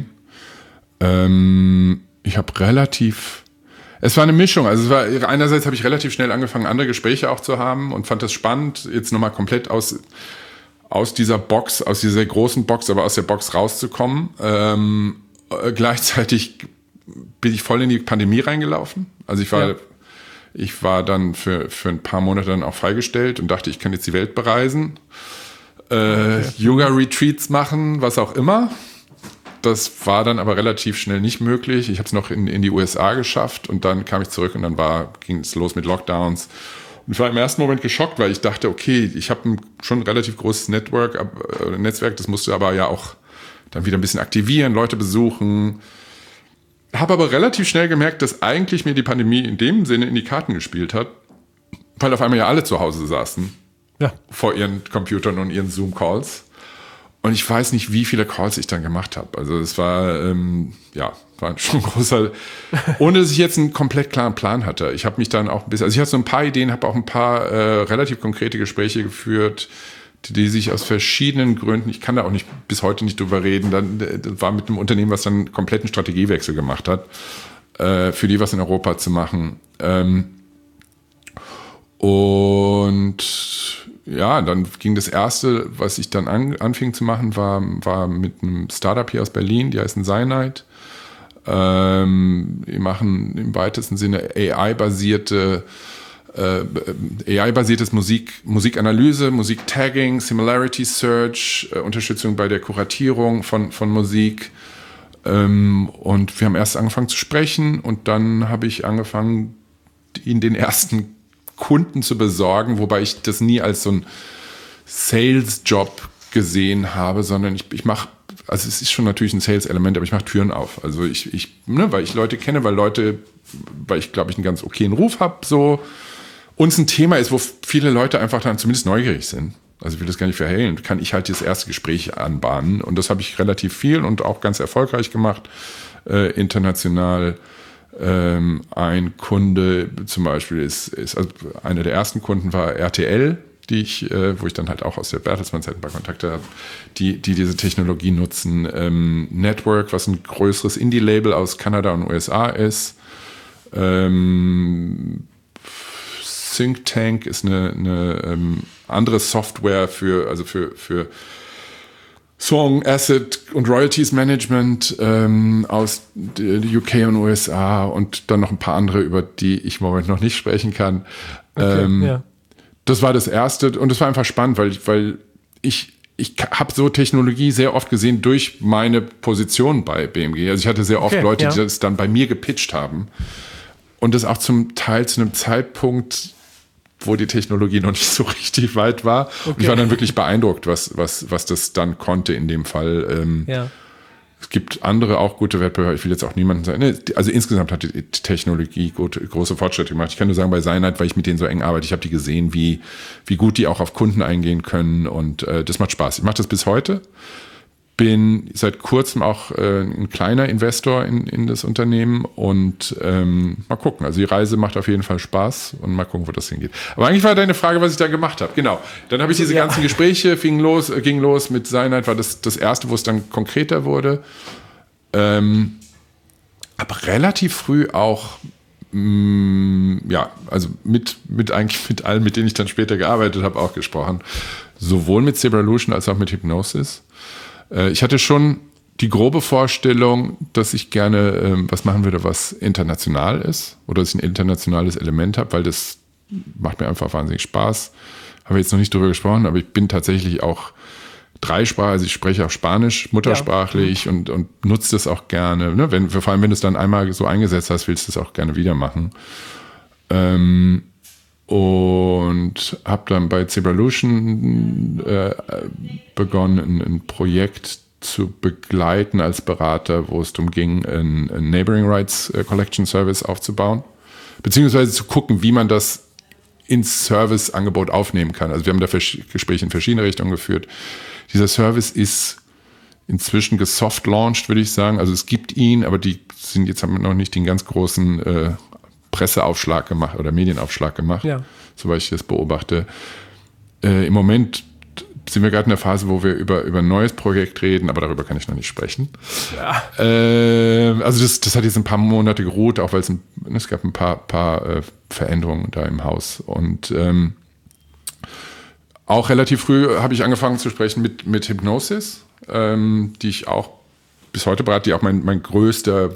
Ich habe es war eine Mischung. Also einerseits habe ich relativ schnell angefangen, andere Gespräche auch zu haben und fand das spannend, jetzt nochmal komplett aus dieser Box, aus dieser großen Box, aber aus der Box rauszukommen. Gleichzeitig bin ich voll in die Pandemie reingelaufen. Also ich war dann für ein paar Monate dann auch freigestellt und dachte, ich kann jetzt die Welt bereisen, Yoga-Retreats machen, was auch immer. Das war dann aber relativ schnell nicht möglich. Ich habe es noch in die USA geschafft und dann kam ich zurück und dann ging es los mit Lockdowns. Und ich war im ersten Moment geschockt, weil ich dachte, okay, ich habe schon ein relativ großes Netzwerk, das musst du aber ja auch dann wieder ein bisschen aktivieren, Leute besuchen. Habe aber relativ schnell gemerkt, dass eigentlich mir die Pandemie in dem Sinne in die Karten gespielt hat, weil auf einmal ja alle zu Hause saßen vor ihren Computern und ihren Zoom-Calls. Und ich weiß nicht, wie viele Calls ich dann gemacht habe. Also es war, war schon ein großer, ohne dass ich jetzt einen komplett klaren Plan hatte. Ich habe mich dann auch ich hatte so ein paar Ideen, habe auch ein paar relativ konkrete Gespräche geführt, die sich aus verschiedenen Gründen, ich kann da auch bis heute nicht drüber reden, das war mit einem Unternehmen, was dann einen kompletten Strategiewechsel gemacht hat, für die was in Europa zu machen. Dann ging das erste, was ich dann anfing zu machen, war mit einem Startup hier aus Berlin, die heißen Cyanide. Die machen im weitesten Sinne AI-basierte AI-basiertes Musikanalyse, Musiktagging, Similarity Search, Unterstützung bei der Kuratierung von Musik. Und wir haben erst angefangen zu sprechen und dann habe ich angefangen, ihn den ersten Kunden zu besorgen, wobei ich das nie als so ein Sales-Job gesehen habe, sondern ich mache, also es ist schon natürlich ein Sales-Element, aber ich mache Türen auf. Also weil ich Leute kenne, weil ich glaube ich einen ganz okayen Ruf habe, so. Uns ein Thema ist, wo viele Leute einfach dann zumindest neugierig sind. Also ich will das gar nicht verhehlen. Kann ich halt das erste Gespräch anbahnen. Und das habe ich relativ viel und auch ganz erfolgreich gemacht. International. Ein Kunde zum Beispiel ist also einer der ersten Kunden war RTL, wo ich dann halt auch aus der Bertelsmann-Zeit ein paar Kontakte habe, die diese Technologie nutzen. Network, was ein größeres Indie-Label aus Kanada und USA ist. Think Tank ist eine andere Software für Song, Asset und Royalties Management aus UK und USA und dann noch ein paar andere, über die ich im Moment noch nicht sprechen kann. Okay, Das war das Erste und das war einfach spannend, weil ich habe so Technologie sehr oft gesehen durch meine Position bei BMG. Also ich hatte sehr oft Leute, die das dann bei mir gepitcht haben und das auch zum Teil zu einem Zeitpunkt, wo die Technologie noch nicht so richtig weit war. Okay. Und ich war dann wirklich beeindruckt, was das dann konnte in dem Fall. Es gibt andere auch gute Wettbewerber. Ich will jetzt auch niemanden sagen. Also insgesamt hat die Technologie große Fortschritte gemacht. Ich kann nur sagen, bei Cyanide, weil ich mit denen so eng arbeite, ich habe die gesehen, wie gut die auch auf Kunden eingehen können. Und das macht Spaß. Ich mache das bis heute. Bin seit kurzem auch ein kleiner Investor in das Unternehmen und mal gucken. Also die Reise macht auf jeden Fall Spaß und mal gucken, wo das hingeht. Aber eigentlich war deine Frage, was ich da gemacht habe. Genau. Dann habe ich diese ganzen Gespräche, ging los mit Cyanide, war das Erste, wo es dann konkreter wurde. Aber relativ früh auch, also mit allen, mit denen ich dann später gearbeitet habe, auch gesprochen. Sowohl mit Zebralution als auch mit Hipgnosis. Ich hatte schon die grobe Vorstellung, dass ich gerne was machen würde, was international ist oder dass ich ein internationales Element habe, weil das macht mir einfach wahnsinnig Spaß. Habe jetzt noch nicht drüber gesprochen, aber ich bin tatsächlich auch dreisprachig, also ich spreche auch Spanisch muttersprachlich und nutze das auch gerne. Ne? Vor allem, wenn du es dann einmal so eingesetzt hast, willst du es auch gerne wieder machen. Und habe dann bei Zebralution begonnen, ein Projekt zu begleiten als Berater, wo es darum ging, ein Neighboring Rights Collection Service aufzubauen, beziehungsweise zu gucken, wie man das ins Serviceangebot aufnehmen kann. Also wir haben da Gespräche in verschiedene Richtungen geführt. Dieser Service ist inzwischen gesoft-launched, würde ich sagen. Also es gibt ihn, aber haben wir noch nicht den ganz großen Presseaufschlag gemacht oder Medienaufschlag gemacht, soweit ich das beobachte. Im Moment sind wir gerade in der Phase, wo wir über ein neues Projekt reden, aber darüber kann ich noch nicht sprechen. Ja. Also das hat jetzt ein paar Monate geruht, auch weil es gab ein paar Veränderungen da im Haus. Und auch relativ früh habe ich angefangen zu sprechen mit Hipgnosis, die ich auch bis heute berate, die auch mein größter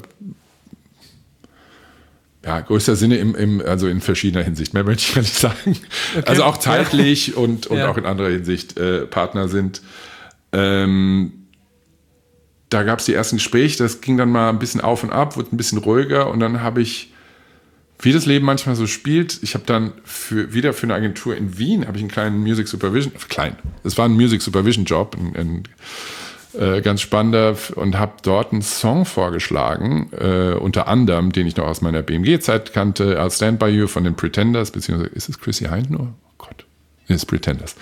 Sinne also in verschiedener Hinsicht. Mehr möchte ich gar nicht sagen. Okay. Also auch zeitlich und auch in anderer Hinsicht Partner sind. Da gab es die ersten Gespräche, das ging dann mal ein bisschen auf und ab, wurde ein bisschen ruhiger und dann habe ich, wie das Leben manchmal so spielt, ich habe dann wieder für eine Agentur in Wien, habe ich einen kleinen Music Supervision, es war ein Music Supervision Job, ein ganz spannender, und habe dort einen Song vorgeschlagen, unter anderem, den ich noch aus meiner BMG-Zeit kannte, I'll Stand By You von den Pretenders, beziehungsweise, ist es Chrissy Hind nur? Oh Gott, nee, es ist Pretenders.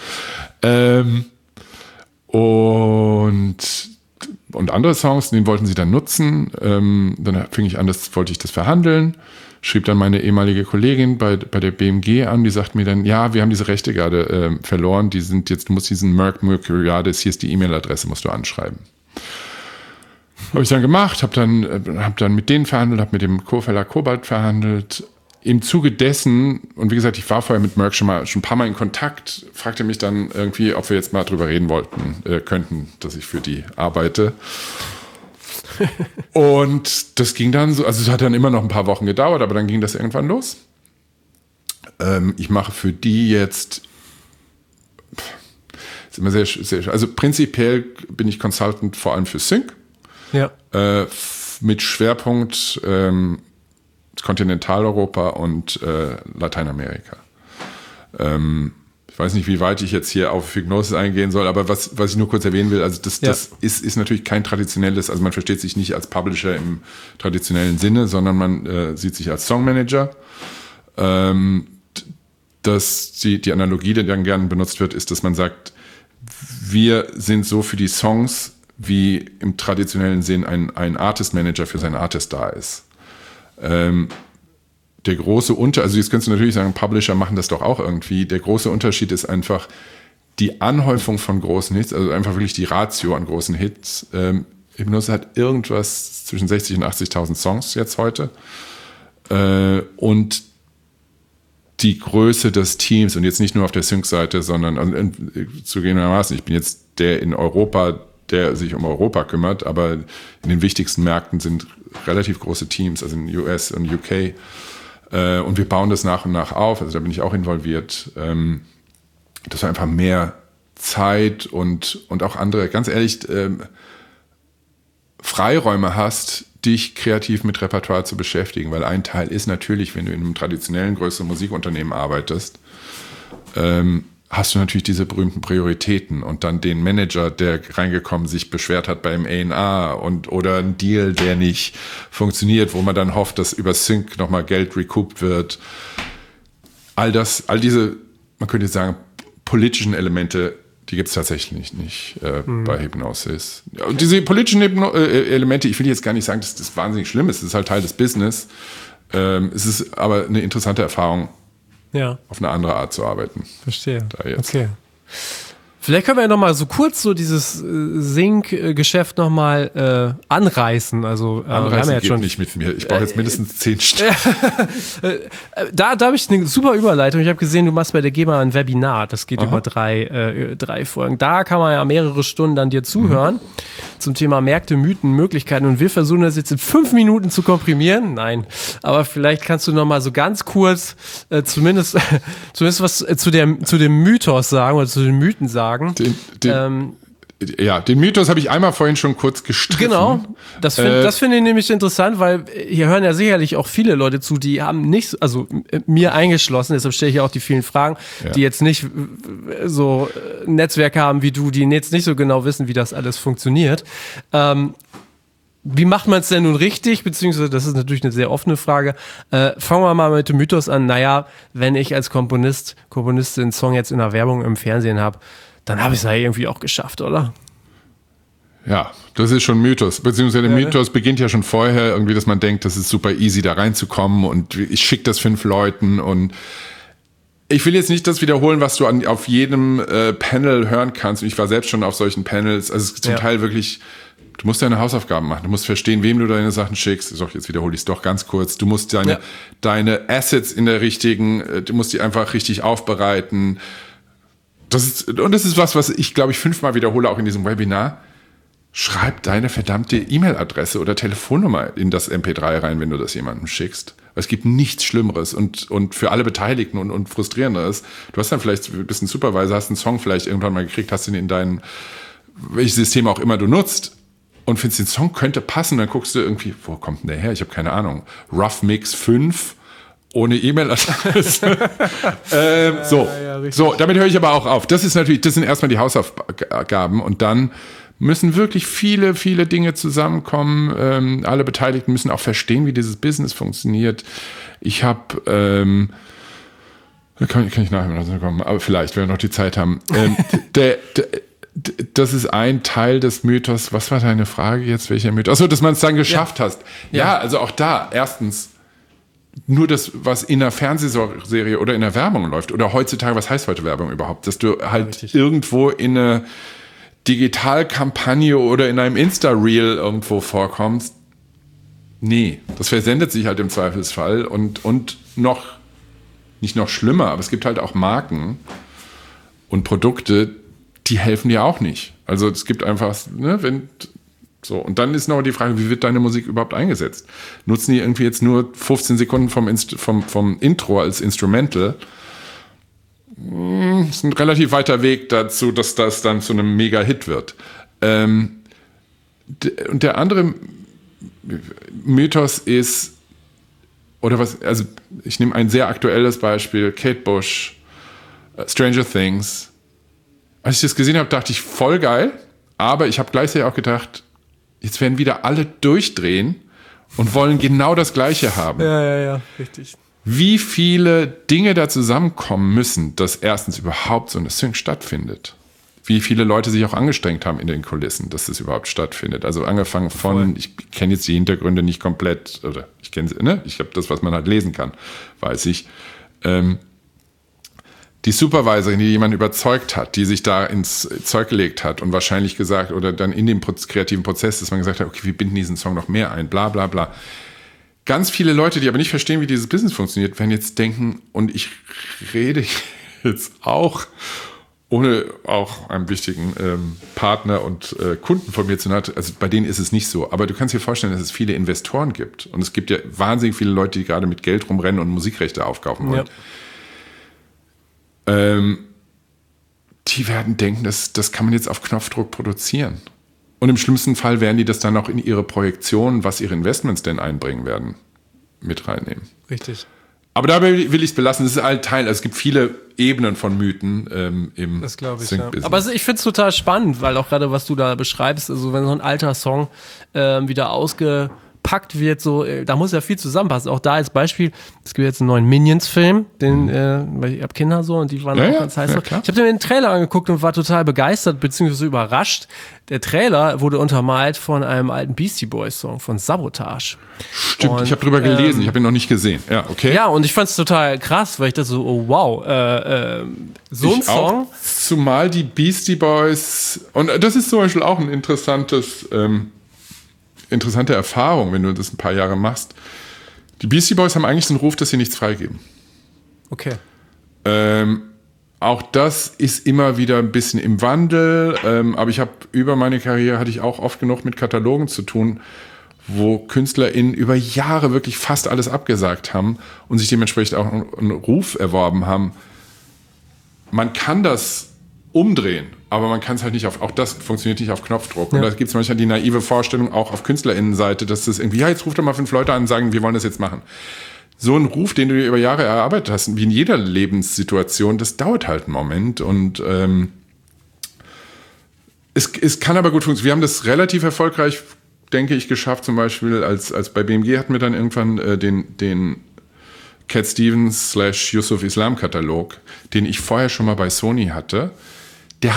Und andere Songs, den wollten sie dann nutzen. Dann fing ich an, wollte ich das verhandeln. Schrieb dann meine ehemalige Kollegin bei der BMG an, die sagt mir dann, ja, wir haben diese Rechte gerade verloren, du musst diesen Mercuriadis, hier ist die E-Mail-Adresse, musst du anschreiben. Habe ich dann gemacht, hab dann mit denen verhandelt, habe mit dem Co-Verlag Kobalt verhandelt. Im Zuge dessen, und wie gesagt, ich war vorher mit Merck schon ein paar Mal in Kontakt, fragte mich dann irgendwie, ob wir jetzt mal drüber reden könnten, dass ich für die arbeite. Und das ging dann so, also es hat dann immer noch ein paar Wochen gedauert, aber dann ging das irgendwann los. Ich mache für die jetzt, ist immer sehr, also prinzipiell bin ich Consultant vor allem für Sync.
Ja.
Mit Schwerpunkt Kontinentaleuropa und Lateinamerika. Ich weiß nicht, wie weit ich jetzt hier auf Hipgnosis eingehen soll, aber was ich nur kurz erwähnen will, also das ist natürlich kein traditionelles, also man versteht sich nicht als Publisher im traditionellen Sinne, sondern man sieht sich als Songmanager. Die Analogie, die dann gerne benutzt wird, ist, dass man sagt, wir sind so für die Songs, wie im traditionellen Sinn ein Artist Manager für seinen Artist da ist. Der große also jetzt könntest du natürlich sagen, Publisher machen das doch auch irgendwie. Der große Unterschied ist einfach die Anhäufung von großen Hits, also einfach wirklich die Ratio an großen Hits. Hipgnosis hat irgendwas zwischen 60.000 und 80.000 Songs jetzt heute. Und die Größe des Teams und jetzt nicht nur auf der Sync-Seite, sondern zugegebenermaßen, ich bin jetzt der in Europa, der sich um Europa kümmert, aber in den wichtigsten Märkten sind relativ große Teams, also in US und UK. Und wir bauen das nach und nach auf, also da bin ich auch involviert, dass du einfach mehr Zeit und auch andere, ganz ehrlich, Freiräume hast, dich kreativ mit Repertoire zu beschäftigen, weil ein Teil ist natürlich, wenn du in einem traditionellen größeren Musikunternehmen arbeitest, hast du natürlich diese berühmten Prioritäten und dann den Manager, der reingekommen sich beschwert hat beim A&R oder ein Deal, der nicht funktioniert, wo man dann hofft, dass über Sync nochmal Geld recouped wird. All diese, man könnte jetzt sagen, politischen Elemente, die gibt es tatsächlich nicht bei Hipgnosis. Und diese politischen Elemente, ich will jetzt gar nicht sagen, dass das wahnsinnig schlimm ist, es ist halt Teil des Business. Es ist aber eine interessante Erfahrung, auf eine andere Art zu arbeiten.
Verstehe. Okay. Vielleicht können wir ja nochmal so kurz so dieses Sync-Geschäft nochmal anreißen. Also,
anreißen geht schon nicht mit mir. Ich brauche jetzt mindestens 10 Stunden.
Da habe ich eine super Überleitung. Ich habe gesehen, du machst bei der GEMA ein Webinar. Das geht über drei Folgen. Da kann man ja mehrere Stunden dann dir zuhören zum Thema Märkte, Mythen, Möglichkeiten. Und wir versuchen das jetzt in 5 Minuten zu komprimieren. Nein, aber vielleicht kannst du nochmal so ganz kurz zumindest was zu dem Mythos sagen oder zu den Mythen sagen.
Den Mythos habe ich einmal vorhin schon kurz gestriffen. Genau,
das finde ich nämlich interessant, weil hier hören ja sicherlich auch viele Leute zu, die haben nicht, also mir eingeschlossen, deshalb stelle ich ja auch die vielen Fragen, die jetzt nicht so Netzwerke haben wie du, die jetzt nicht so genau wissen, wie das alles funktioniert. Wie macht man es denn nun richtig? Beziehungsweise, das ist natürlich eine sehr offene Frage. Fangen wir mal mit dem Mythos an. Naja, wenn ich als Komponistin einen Song jetzt in der Werbung im Fernsehen habe, dann habe ich es ja irgendwie auch geschafft, oder?
Ja, das ist schon ein Mythos. Beziehungsweise der Mythos beginnt ja schon vorher, irgendwie, dass man denkt, das ist super easy, da reinzukommen und ich schicke das 5 Leuten und ich will jetzt nicht das wiederholen, was du auf jedem Panel hören kannst. Und ich war selbst schon auf solchen Panels. Also es ist zum Teil wirklich, du musst deine Hausaufgaben machen. Du musst verstehen, wem du deine Sachen schickst. Jetzt wiederhole ich es doch ganz kurz. Du musst deine Assets du musst die einfach richtig aufbereiten. Das ist was ich, glaube ich, 5-mal wiederhole, auch in diesem Webinar. Schreib deine verdammte E-Mail-Adresse oder Telefonnummer in das MP3 rein, wenn du das jemandem schickst. Weil es gibt nichts Schlimmeres und für alle Beteiligten und frustrierenderes. Du hast dann vielleicht, du bist ein Supervisor, hast einen Song vielleicht irgendwann mal gekriegt, hast ihn in welches System auch immer du nutzt und findest, den Song könnte passen, dann guckst du irgendwie, wo kommt denn der her? Ich habe keine Ahnung. Rough Mix 5 ohne E-Mail-Adresse. So, damit höre ich aber auch auf. Das sind erstmal die Hausaufgaben und dann müssen wirklich viele, viele Dinge zusammenkommen. Alle Beteiligten müssen auch verstehen, wie dieses Business funktioniert. Ich habe, kann ich nachher noch kommen, aber vielleicht, wenn wir noch die Zeit haben. Das ist ein Teil des Mythos. Was war deine Frage jetzt? Welcher Mythos? Achso, dass man es dann geschafft hast. Ja, also auch da, erstens, nur das, was in einer Fernsehserie oder in der Werbung läuft, oder heutzutage, was heißt heute Werbung überhaupt? Dass du halt irgendwo in eine Digitalkampagne oder in einem Insta-Reel irgendwo vorkommst. Nee, das versendet sich halt im Zweifelsfall und nicht noch schlimmer, aber es gibt halt auch Marken und Produkte, die helfen dir auch nicht. Also es gibt einfach, wenn So, und dann ist noch die Frage, wie wird deine Musik überhaupt eingesetzt? Nutzen die irgendwie jetzt nur 15 Sekunden vom Intro als Instrumental? Das ist ein relativ weiter Weg dazu, dass das dann zu einem Mega-Hit wird. Und der andere Mythos ist, also ich nehme ein sehr aktuelles Beispiel, Kate Bush, Stranger Things. Als ich das gesehen habe, dachte ich, voll geil, aber ich habe gleichzeitig auch gedacht, jetzt werden wieder alle durchdrehen und wollen genau das Gleiche haben.
Ja, richtig.
Wie viele Dinge da zusammenkommen müssen, dass erstens überhaupt so eine Sync stattfindet. Wie viele Leute sich auch angestrengt haben in den Kulissen, dass das überhaupt stattfindet. Also angefangen von, ich kenne jetzt die Hintergründe nicht komplett, oder ich kenne sie, ne? Ich habe das, was man halt lesen kann, weiß ich. Die Supervisorin, die jemanden überzeugt hat, die sich da ins Zeug gelegt hat und wahrscheinlich gesagt, oder dann in dem kreativen Prozess, dass man gesagt hat, okay, wir binden diesen Song noch mehr ein, bla bla bla. Ganz viele Leute, die aber nicht verstehen, wie dieses Business funktioniert, werden jetzt denken, und ich rede jetzt auch, ohne auch einen wichtigen Partner und Kunden von mir zu nahe, also bei denen ist es nicht so, aber du kannst dir vorstellen, dass es viele Investoren gibt und es gibt ja wahnsinnig viele Leute, die gerade mit Geld rumrennen und Musikrechte aufkaufen wollen. Ja. Die werden denken, das kann man jetzt auf Knopfdruck produzieren. Und im schlimmsten Fall werden die das dann auch in ihre Projektion, was ihre Investments denn einbringen werden, mit reinnehmen.
Richtig.
Aber dabei will ich es belassen. Das ist ein Teil. Also es gibt viele Ebenen von Mythen im Sync-Business.
Aber ich finde es total spannend, weil auch gerade, was du da beschreibst, also wenn so ein alter Song wieder ausgepackt wird, so, da muss ja viel zusammenpassen. Auch da als Beispiel, es gibt jetzt einen neuen Minions-Film, weil ich habe Kinder so und die waren auch ganz heiß. Ich habe mir den Trailer angeguckt und war total begeistert, beziehungsweise überrascht. Der Trailer wurde untermalt von einem alten Beastie Boys-Song, von Sabotage.
Stimmt, und ich habe drüber gelesen, ich habe ihn noch nicht gesehen. Ja, okay.
Ja, und ich fand es total krass, weil ich dachte so, oh wow, so ein Song.
Auch, zumal die Beastie Boys, und das ist zum Beispiel auch ein interessante Erfahrung, wenn du das ein paar Jahre machst. Die Beastie Boys haben eigentlich den Ruf, dass sie nichts freigeben.
Okay.
Auch das ist immer wieder ein bisschen im Wandel, aber ich habe über meine Karriere hatte ich auch oft genug mit Katalogen zu tun, wo KünstlerInnen über Jahre wirklich fast alles abgesagt haben und sich dementsprechend auch einen Ruf erworben haben. Man kann das umdrehen, aber man kann es halt nicht auch das funktioniert nicht auf Knopfdruck. Ja. Und da gibt es manchmal die naive Vorstellung auch auf KünstlerInnenseite, dass das irgendwie, ja, jetzt ruft doch mal 5 Leute an und sagen, wir wollen das jetzt machen. So ein Ruf, den du dir über Jahre erarbeitet hast, wie in jeder Lebenssituation, das dauert halt einen Moment und es kann aber gut funktionieren. Wir haben das relativ erfolgreich, denke ich, geschafft, zum Beispiel als bei BMG hatten wir dann irgendwann den Cat Stevens / Yusuf Islam Katalog, den ich vorher schon mal bei Sony hatte. Der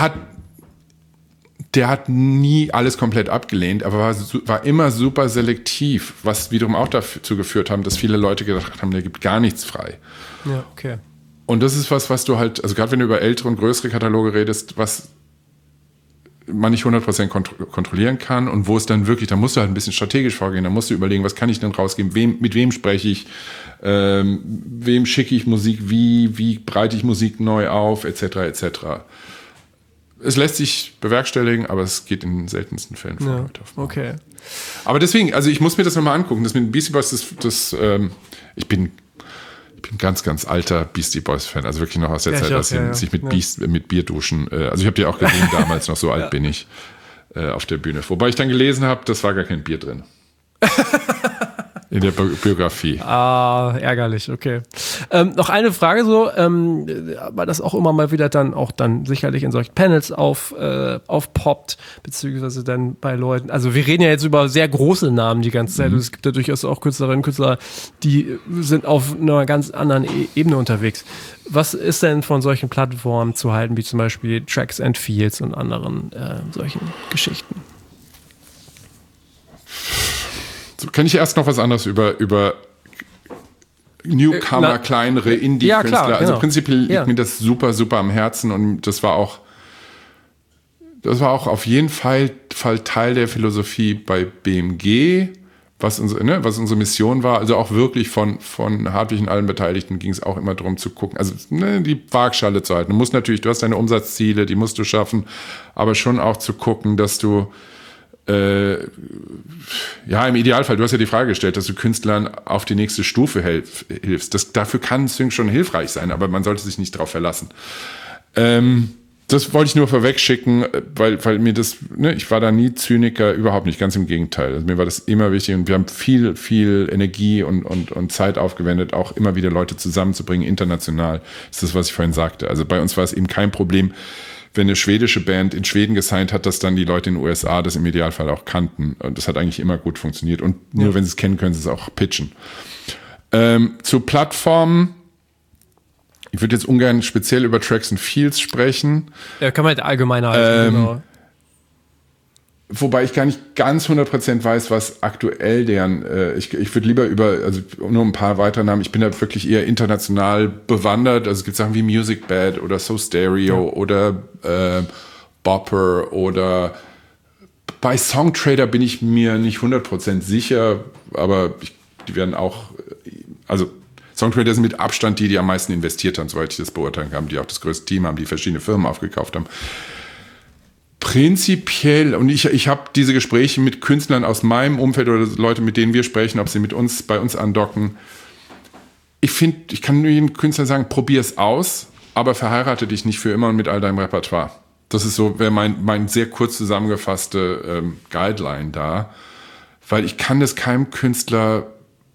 hat nie alles komplett abgelehnt, aber war immer super selektiv, was wiederum auch dazu geführt haben, dass viele Leute gedacht haben, der gibt gar nichts frei.
Ja, okay.
Und das ist was du halt, also gerade wenn du über ältere und größere Kataloge redest, was man nicht 100% kontrollieren kann und wo es dann wirklich, da musst du halt ein bisschen strategisch vorgehen, da musst du überlegen, was kann ich denn rausgeben, mit wem spreche ich, wem schicke ich Musik, wie breite ich Musik neu auf, etc., etc. Es lässt sich bewerkstelligen, aber es geht in den seltensten Fällen von heute auf morgen.
Okay.
Aber deswegen, also ich muss mir das nochmal angucken. Das mit den Beastie Boys, ich bin ganz, ganz alter Beastie Boys-Fan. Also wirklich noch aus der Zeit, dass sie sich mit Bier duschen. Also ich habe die auch gesehen damals, noch so alt bin ich, auf der Bühne. Wobei ich dann gelesen habe, das war gar kein Bier drin. In der Biografie.
Ah, ärgerlich, okay. Noch eine Frage so, weil das auch immer mal wieder dann sicherlich in solchen Panels aufpoppt, beziehungsweise dann bei Leuten, also wir reden ja jetzt über sehr große Namen die ganze Zeit, und es gibt ja durchaus auch Künstlerinnen und Künstler, die sind auf einer ganz anderen Ebene unterwegs. Was ist denn von solchen Plattformen zu halten, wie zum Beispiel Tracks and Fields und anderen solchen Geschichten?
Kann ich erst noch was anderes über Newcomer, kleinere Indie-Künstler. Ja, klar, also prinzipiell liegt mir das super, super am Herzen und das war auch auf jeden Fall Teil der Philosophie bei BMG, was unsere Mission war. Also auch wirklich von Hartwig und allen Beteiligten ging es auch immer darum zu gucken, also die Waagschale zu halten. Du hast deine Umsatzziele, die musst du schaffen, aber schon auch zu gucken, dass du im Idealfall, du hast ja die Frage gestellt, dass du Künstlern auf die nächste Stufe hilfst. Dafür kann Sync schon hilfreich sein, aber man sollte sich nicht darauf verlassen. Das wollte ich nur vorweg schicken, weil mir das, ich war da nie Zyniker, überhaupt nicht, ganz im Gegenteil. Also mir war das immer wichtig und wir haben viel, viel Energie und Zeit aufgewendet, auch immer wieder Leute zusammenzubringen, international. Das ist das, was ich vorhin sagte. Also bei uns war es eben kein Problem, wenn eine schwedische Band in Schweden gesigned hat, dass dann die Leute in den USA das im Idealfall auch kannten. Und das hat eigentlich immer gut funktioniert. Und nur wenn sie es kennen, können sie es auch pitchen. Zu Plattformen. Ich würde jetzt ungern speziell über Tracks and Fields sprechen.
Ja, kann man halt allgemeiner halten, genau.
Wobei ich gar nicht ganz 100% weiß, was aktuell deren, ich würde lieber nur ein paar weitere Namen, ich bin da wirklich eher international bewandert, also es gibt Sachen wie Music Bed oder So Stereo oder Bopper oder bei Songtrader bin ich mir nicht 100% sicher, aber die werden auch, also Songtrader sind mit Abstand die am meisten investiert haben, soweit ich das beurteilen kann, die auch das größte Team haben, die verschiedene Firmen aufgekauft haben. Prinzipiell, und ich habe diese Gespräche mit Künstlern aus meinem Umfeld oder Leute, mit denen wir sprechen, ob sie bei uns andocken. Ich kann nur jedem Künstler sagen, probier es aus, aber verheirate dich nicht für immer und mit all deinem Repertoire. Das ist so, wäre mein sehr kurz zusammengefasste Guideline da, weil ich kann das keinem Künstler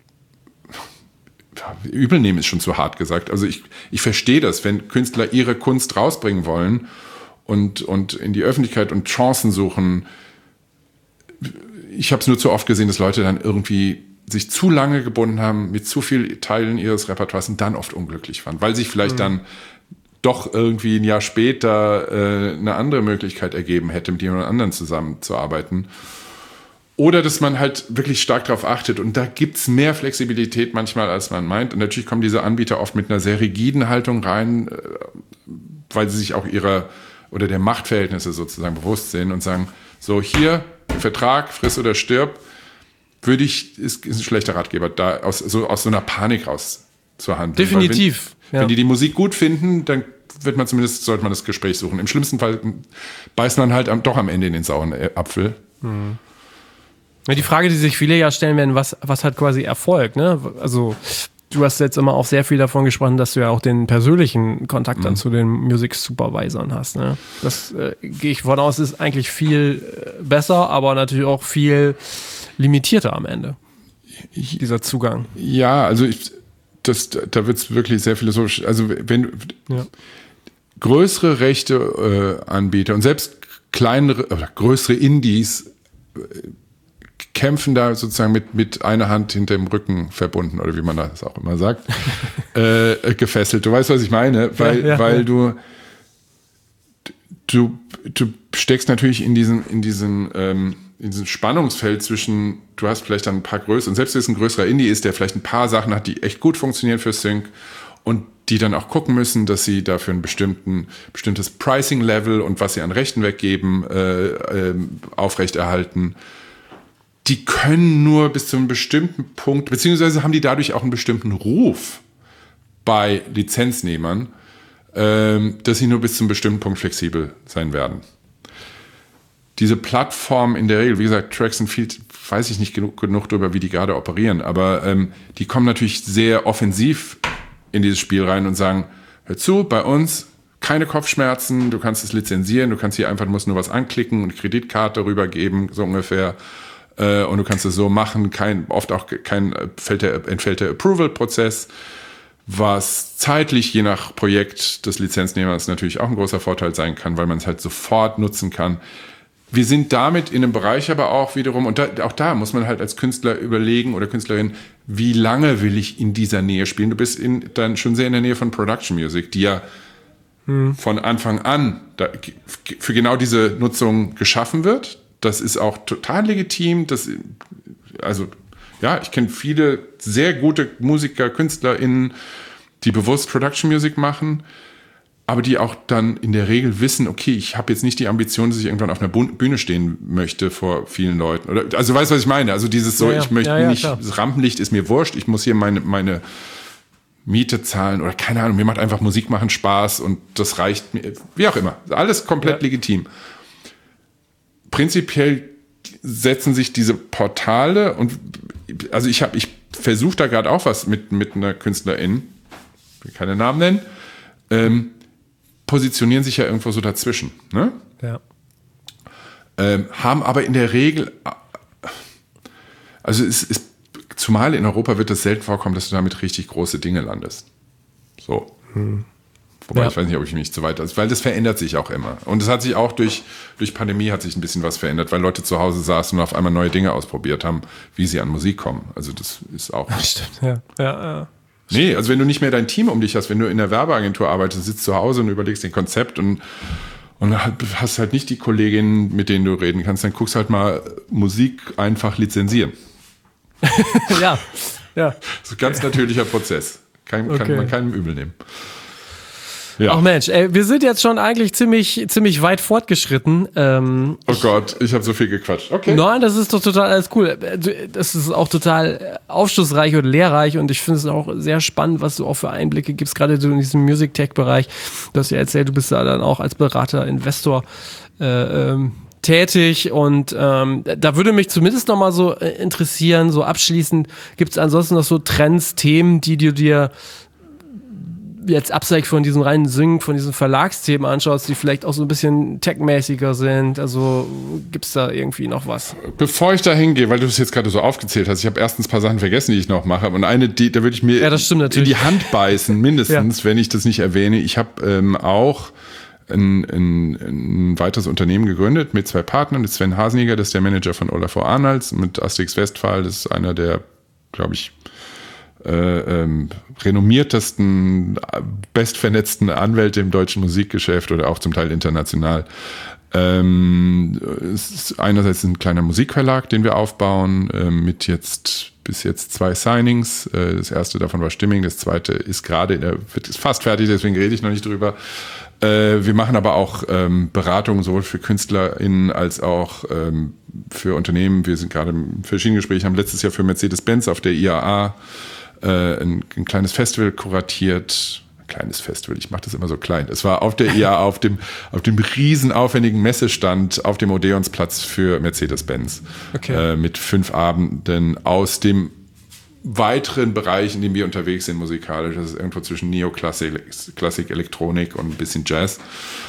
übel nehmen, ist schon zu hart gesagt. Also ich verstehe das, wenn Künstler ihre Kunst rausbringen wollen und in die Öffentlichkeit und Chancen suchen. Ich habe es nur zu oft gesehen, dass Leute dann irgendwie sich zu lange gebunden haben mit zu vielen Teilen ihres Repertoires und dann oft unglücklich waren, weil sich vielleicht dann doch irgendwie ein Jahr später eine andere Möglichkeit ergeben hätte, mit jemand anderen zusammenzuarbeiten. Oder dass man halt wirklich stark darauf achtet. Und da gibt's mehr Flexibilität manchmal, als man meint. Und natürlich kommen diese Anbieter oft mit einer sehr rigiden Haltung rein, weil sie sich auch der Machtverhältnisse sozusagen bewusst sind und sagen, so hier, Vertrag, friss oder stirb, ist ein schlechter Ratgeber, da aus so einer Panik raus zu handeln.
Definitiv.
Wenn die Musik gut finden, dann sollte man das Gespräch suchen. Im schlimmsten Fall beißt man halt doch am Ende in den sauren Apfel.
Mhm. Ja, die Frage, die sich viele ja stellen werden, was hat quasi Erfolg, ne? Also du hast jetzt immer auch sehr viel davon gesprochen, dass du ja auch den persönlichen Kontakt dann zu den Music Supervisern hast, ne? Das gehe ich von aus, ist eigentlich viel besser, aber natürlich auch viel limitierter am Ende, dieser Zugang.
Ja, also da wird es wirklich sehr philosophisch. Also wenn größere Rechte Anbieter und selbst kleinere oder größere Indies kämpfen da sozusagen mit einer Hand hinter dem Rücken verbunden, oder wie man das auch immer sagt, gefesselt. Du weißt, was ich meine? Weil du steckst natürlich in diesem Spannungsfeld zwischen, du hast vielleicht dann ein paar größere, und selbst wenn es ein größerer Indie ist, der vielleicht ein paar Sachen hat, die echt gut funktionieren für Sync und die dann auch gucken müssen, dass sie dafür ein bestimmtes Pricing-Level und was sie an Rechten weggeben, aufrechterhalten. Die können nur bis zu einem bestimmten Punkt, beziehungsweise haben die dadurch auch einen bestimmten Ruf bei Lizenznehmern, dass sie nur bis zu einem bestimmten Punkt flexibel sein werden. Diese Plattform in der Regel, wie gesagt, Tracks and Fields, weiß ich nicht genug darüber, wie die gerade operieren, aber die kommen natürlich sehr offensiv in dieses Spiel rein und sagen, hör zu, bei uns keine Kopfschmerzen, du kannst es lizenzieren, musst nur was anklicken und Kreditkarte rübergeben, so ungefähr. Und du kannst es so machen, entfällt der Approval-Prozess, was zeitlich je nach Projekt des Lizenznehmers natürlich auch ein großer Vorteil sein kann, weil man es halt sofort nutzen kann. Wir sind damit in einem Bereich aber auch wiederum, und auch da muss man halt als Künstler überlegen oder Künstlerin, wie lange will ich in dieser Nähe spielen? Du bist dann schon sehr in der Nähe von Production Music, die ja von Anfang an für genau diese Nutzung geschaffen wird. Das ist auch total legitim. Ich kenne viele sehr gute Musiker, KünstlerInnen, die bewusst Production Music machen, aber die auch dann in der Regel wissen, okay, ich habe jetzt nicht die Ambition, dass ich irgendwann auf einer Bühne stehen möchte vor vielen Leuten. Also weißt du, was ich meine? Also dieses so, ich möchte nicht, klar. Das Rampenlicht ist mir wurscht, ich muss hier meine Miete zahlen oder keine Ahnung, mir macht einfach Musik machen Spaß und das reicht mir, wie auch immer. Alles komplett legitim. Prinzipiell setzen sich diese Portale und also ich versuche da gerade auch was mit einer Künstlerin, ich will keine Namen nennen, positionieren sich ja irgendwo so dazwischen, ne?
Ja.
Haben aber in der Regel, also es ist, zumal in Europa wird es selten vorkommen, dass du damit richtig große Dinge landest. So. Wobei ich weiß nicht, ob ich mich zu weit, weil das verändert sich auch immer. Und es hat sich auch durch Pandemie hat sich ein bisschen was verändert, weil Leute zu Hause saßen und auf einmal neue Dinge ausprobiert haben, wie sie an Musik kommen. Also das ist auch.
Stimmt, ja.
Nee, also wenn du nicht mehr dein Team um dich hast, wenn du in der Werbeagentur arbeitest, sitzt zu Hause und überlegst den Konzept und hast halt nicht die Kolleginnen, mit denen du reden kannst, dann guckst halt mal Musik einfach lizenzieren.
Ja.
Das ist ein ganz natürlicher Prozess. Kann man keinem übel nehmen. Ja.
Ach Mensch, wir sind jetzt schon eigentlich ziemlich weit fortgeschritten.
Oh Gott, ich habe so viel gequatscht. Okay.
Nein, das ist doch total alles cool. Das ist auch total aufschlussreich und lehrreich und ich finde es auch sehr spannend, was du auch für Einblicke gibst, gerade in diesem Music-Tech-Bereich. Du hast ja erzählt, du bist da dann auch als Berater, Investor tätig und da würde mich zumindest nochmal so interessieren, so abschließend, gibt es ansonsten noch so Trends, Themen, die du dir jetzt abseits von diesem reinen Singen, von diesen Verlagsthemen anschaust, die vielleicht auch so ein bisschen tech-mäßiger sind, also gibt es da irgendwie noch was?
Bevor ich da hingehe, weil du es jetzt gerade so aufgezählt hast, ich habe erstens ein paar Sachen vergessen, die ich noch mache und eine, da würde ich mir
das stimmt
in die Hand beißen, mindestens, wenn ich das nicht erwähne. Ich habe auch ein weiteres Unternehmen gegründet mit 2 Partnern, das ist Sven Haseniger, das ist der Manager von Olafur Arnalds, mit Asterix Westphal, das ist einer der, glaube ich, renommiertesten, bestvernetzten Anwälte im deutschen Musikgeschäft oder auch zum Teil international. Es ist einerseits ein kleiner Musikverlag, den wir aufbauen, mit bis jetzt 2 Signings. Das erste davon war Stimming, das zweite ist ist fast fertig, deswegen rede ich noch nicht drüber. Wir machen aber auch Beratungen sowohl für KünstlerInnen als auch für Unternehmen. Wir sind gerade in verschiedenen Gesprächen, haben letztes Jahr für Mercedes-Benz auf der IAA ein kleines Festival kuratiert. Kleines Festival, ich mache das immer so klein. Es war auf der IAA auf dem riesen aufwendigen Messestand auf dem Odeonsplatz für Mercedes-Benz.
Okay.
Mit 5 Abenden aus dem weiteren Bereich, in dem wir unterwegs sind musikalisch. Das ist irgendwo zwischen Neoklassik, Klassik, Elektronik und ein bisschen Jazz.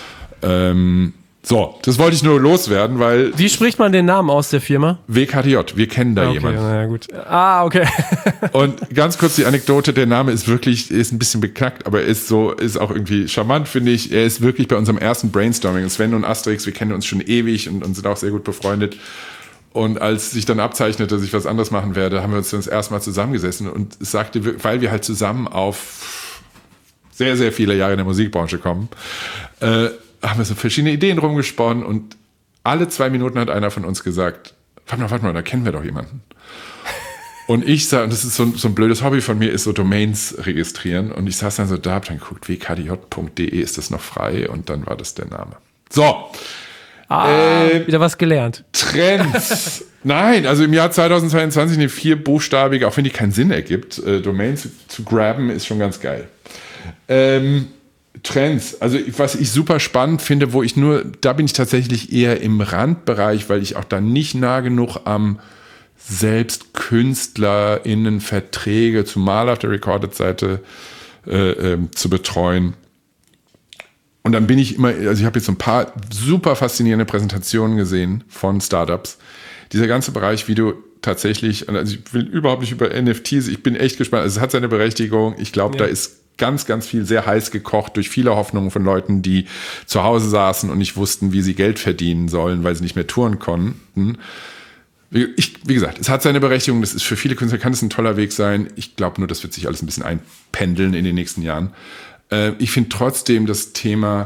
So, das wollte ich nur loswerden, weil...
Wie spricht man den Namen aus der Firma?
WKDJ, wir kennen da jemanden.
Ja, gut. Okay.
Und ganz kurz die Anekdote, der Name ist ein bisschen beknackt, aber ist auch irgendwie charmant, finde ich. Er ist wirklich bei unserem ersten Brainstorming. Sven und Asterix, wir kennen uns schon ewig und sind auch sehr gut befreundet. Und als sich dann abzeichnete, dass ich was anderes machen werde, haben wir uns dann das erste Mal zusammengesessen und es sagte, weil wir halt zusammen auf sehr, sehr viele Jahre in der Musikbranche kommen, haben wir so verschiedene Ideen rumgesponnen und alle 2 Minuten hat einer von uns gesagt, warte mal, da kennen wir doch jemanden. Und ich sah, und das ist so ein blödes Hobby von mir, ist so Domains registrieren und ich saß dann so da, hab dann geguckt, wkdj.de, ist das noch frei? Und dann war das der Name. So.
Wieder was gelernt.
Trends. Nein, also im Jahr 2022 eine 4-buchstabige, auch wenn die keinen Sinn ergibt, Domain zu grabben, ist schon ganz geil. Trends, also was ich super spannend finde, da bin ich tatsächlich eher im Randbereich, weil ich auch da nicht nah genug am selbst KünstlerInnen Verträge, zumal auf der Recorded-Seite zu betreuen. Und dann bin ich immer, also ich habe jetzt so ein paar super faszinierende Präsentationen gesehen von Startups. Dieser ganze Bereich, wie du tatsächlich, also ich will überhaupt nicht über NFTs, ich bin echt gespannt, also es hat seine Berechtigung. Ich glaube, da ist ganz, ganz viel sehr heiß gekocht durch viele Hoffnungen von Leuten, die zu Hause saßen und nicht wussten, wie sie Geld verdienen sollen, weil sie nicht mehr touren konnten. Wie gesagt, es hat seine Berechtigung, das ist für viele Künstler, kann es ein toller Weg sein. Ich glaube nur, das wird sich alles ein bisschen einpendeln in den nächsten Jahren. Ich finde trotzdem das Thema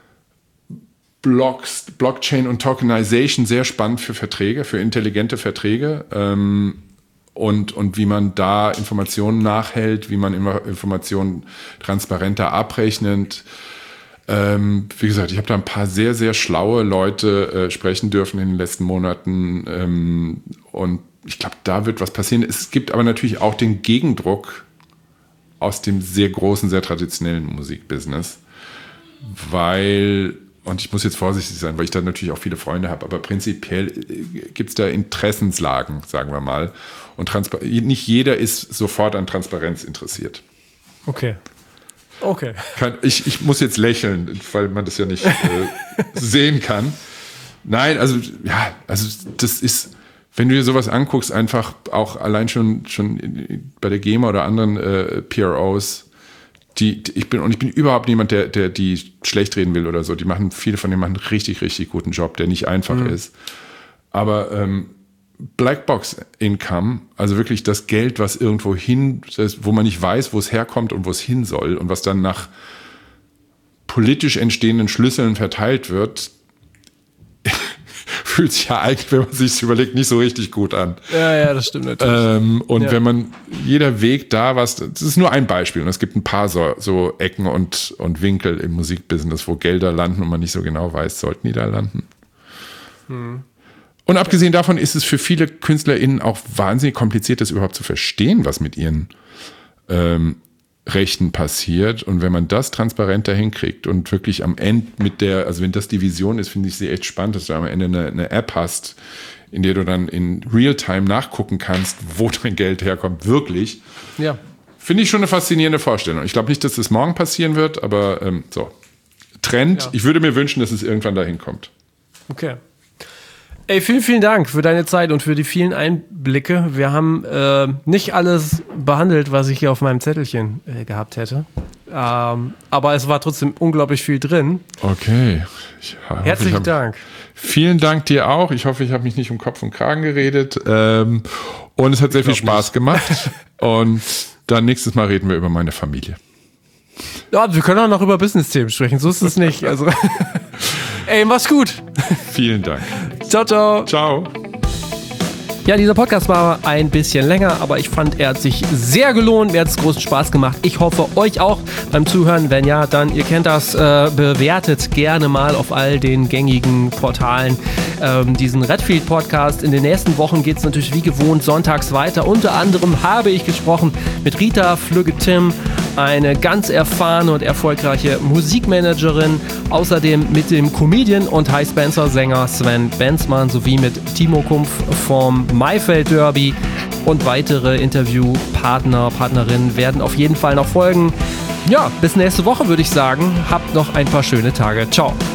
Blockchain und Tokenization sehr spannend für Verträge, für intelligente Verträge und wie man da Informationen nachhält, wie man immer Informationen transparenter abrechnet. Wie gesagt, ich habe da ein paar sehr, sehr schlaue Leute sprechen dürfen in den letzten Monaten und ich glaube, da wird was passieren. Es gibt aber natürlich auch den Gegendruck aus dem sehr großen, sehr traditionellen Musikbusiness, weil und ich muss jetzt vorsichtig sein, weil ich da natürlich auch viele Freunde habe, aber prinzipiell gibt es da Interessenslagen, sagen wir mal. Und nicht jeder ist sofort an Transparenz interessiert.
Okay.
Ich muss jetzt lächeln, weil man das ja nicht sehen kann. Nein, also das ist, wenn du dir sowas anguckst, einfach auch allein schon bei der GEMA oder anderen PROs, ich bin überhaupt niemand, der die schlecht reden will oder so. Viele von denen machen einen richtig, richtig guten Job, der nicht einfach ist. Aber Blackbox Income, also wirklich das Geld, was irgendwo wo man nicht weiß, wo es herkommt und wo es hin soll und was dann nach politisch entstehenden Schlüsseln verteilt wird, fühlt sich ja eigentlich, wenn man sich das überlegt, nicht so richtig gut an.
Ja, das stimmt natürlich.
Wenn jeder Weg das ist nur ein Beispiel und es gibt ein paar so Ecken und Winkel im Musikbusiness, wo Gelder landen und man nicht so genau weiß, sollten die da landen. Und abgesehen davon ist es für viele KünstlerInnen auch wahnsinnig kompliziert, das überhaupt zu verstehen, was mit ihren Rechten passiert. Und wenn man das transparenter hinkriegt und wirklich am Ende also wenn das die Vision ist, finde ich sie echt spannend, dass du am Ende eine App hast, in der du dann in Realtime nachgucken kannst, wo dein Geld herkommt, wirklich.
Ja.
Finde ich schon eine faszinierende Vorstellung. Ich glaube nicht, dass das morgen passieren wird, aber Trend. Ja. Ich würde mir wünschen, dass es irgendwann dahin kommt.
Okay. Ey, vielen, vielen Dank für deine Zeit und für die vielen Einblicke. Wir haben nicht alles behandelt, was ich hier auf meinem Zettelchen gehabt hätte. Aber es war trotzdem unglaublich viel drin.
Okay.
Herzlichen Dank.
Vielen Dank dir auch. Ich hoffe, ich habe mich nicht um Kopf und Kragen geredet. Und es hat sehr viel Spaß gemacht. Und dann nächstes Mal reden wir über meine Familie.
Ja, wir können auch noch über Business-Themen sprechen. So ist es nicht. Also, ey, mach's gut.
Vielen Dank.
Ciao, ciao.
Ciao.
Ja, dieser Podcast war ein bisschen länger, aber ich fand, er hat sich sehr gelohnt. Mir hat es großen Spaß gemacht. Ich hoffe, euch auch beim Zuhören. Wenn ja, dann, ihr kennt das, bewertet gerne mal auf all den gängigen Portalen diesen Redfield-Podcast. In den nächsten Wochen geht es natürlich wie gewohnt sonntags weiter. Unter anderem habe ich gesprochen mit Rita Flügge-Timm, eine ganz erfahrene und erfolgreiche Musikmanagerin. Außerdem mit dem Comedian und High Spencer-Sänger Sven Benzmann sowie mit Timo Kumpf vom Maifeld Derby. Und weitere Interviewpartner, Partnerinnen werden auf jeden Fall noch folgen. Ja, bis nächste Woche würde ich sagen. Habt noch ein paar schöne Tage. Ciao.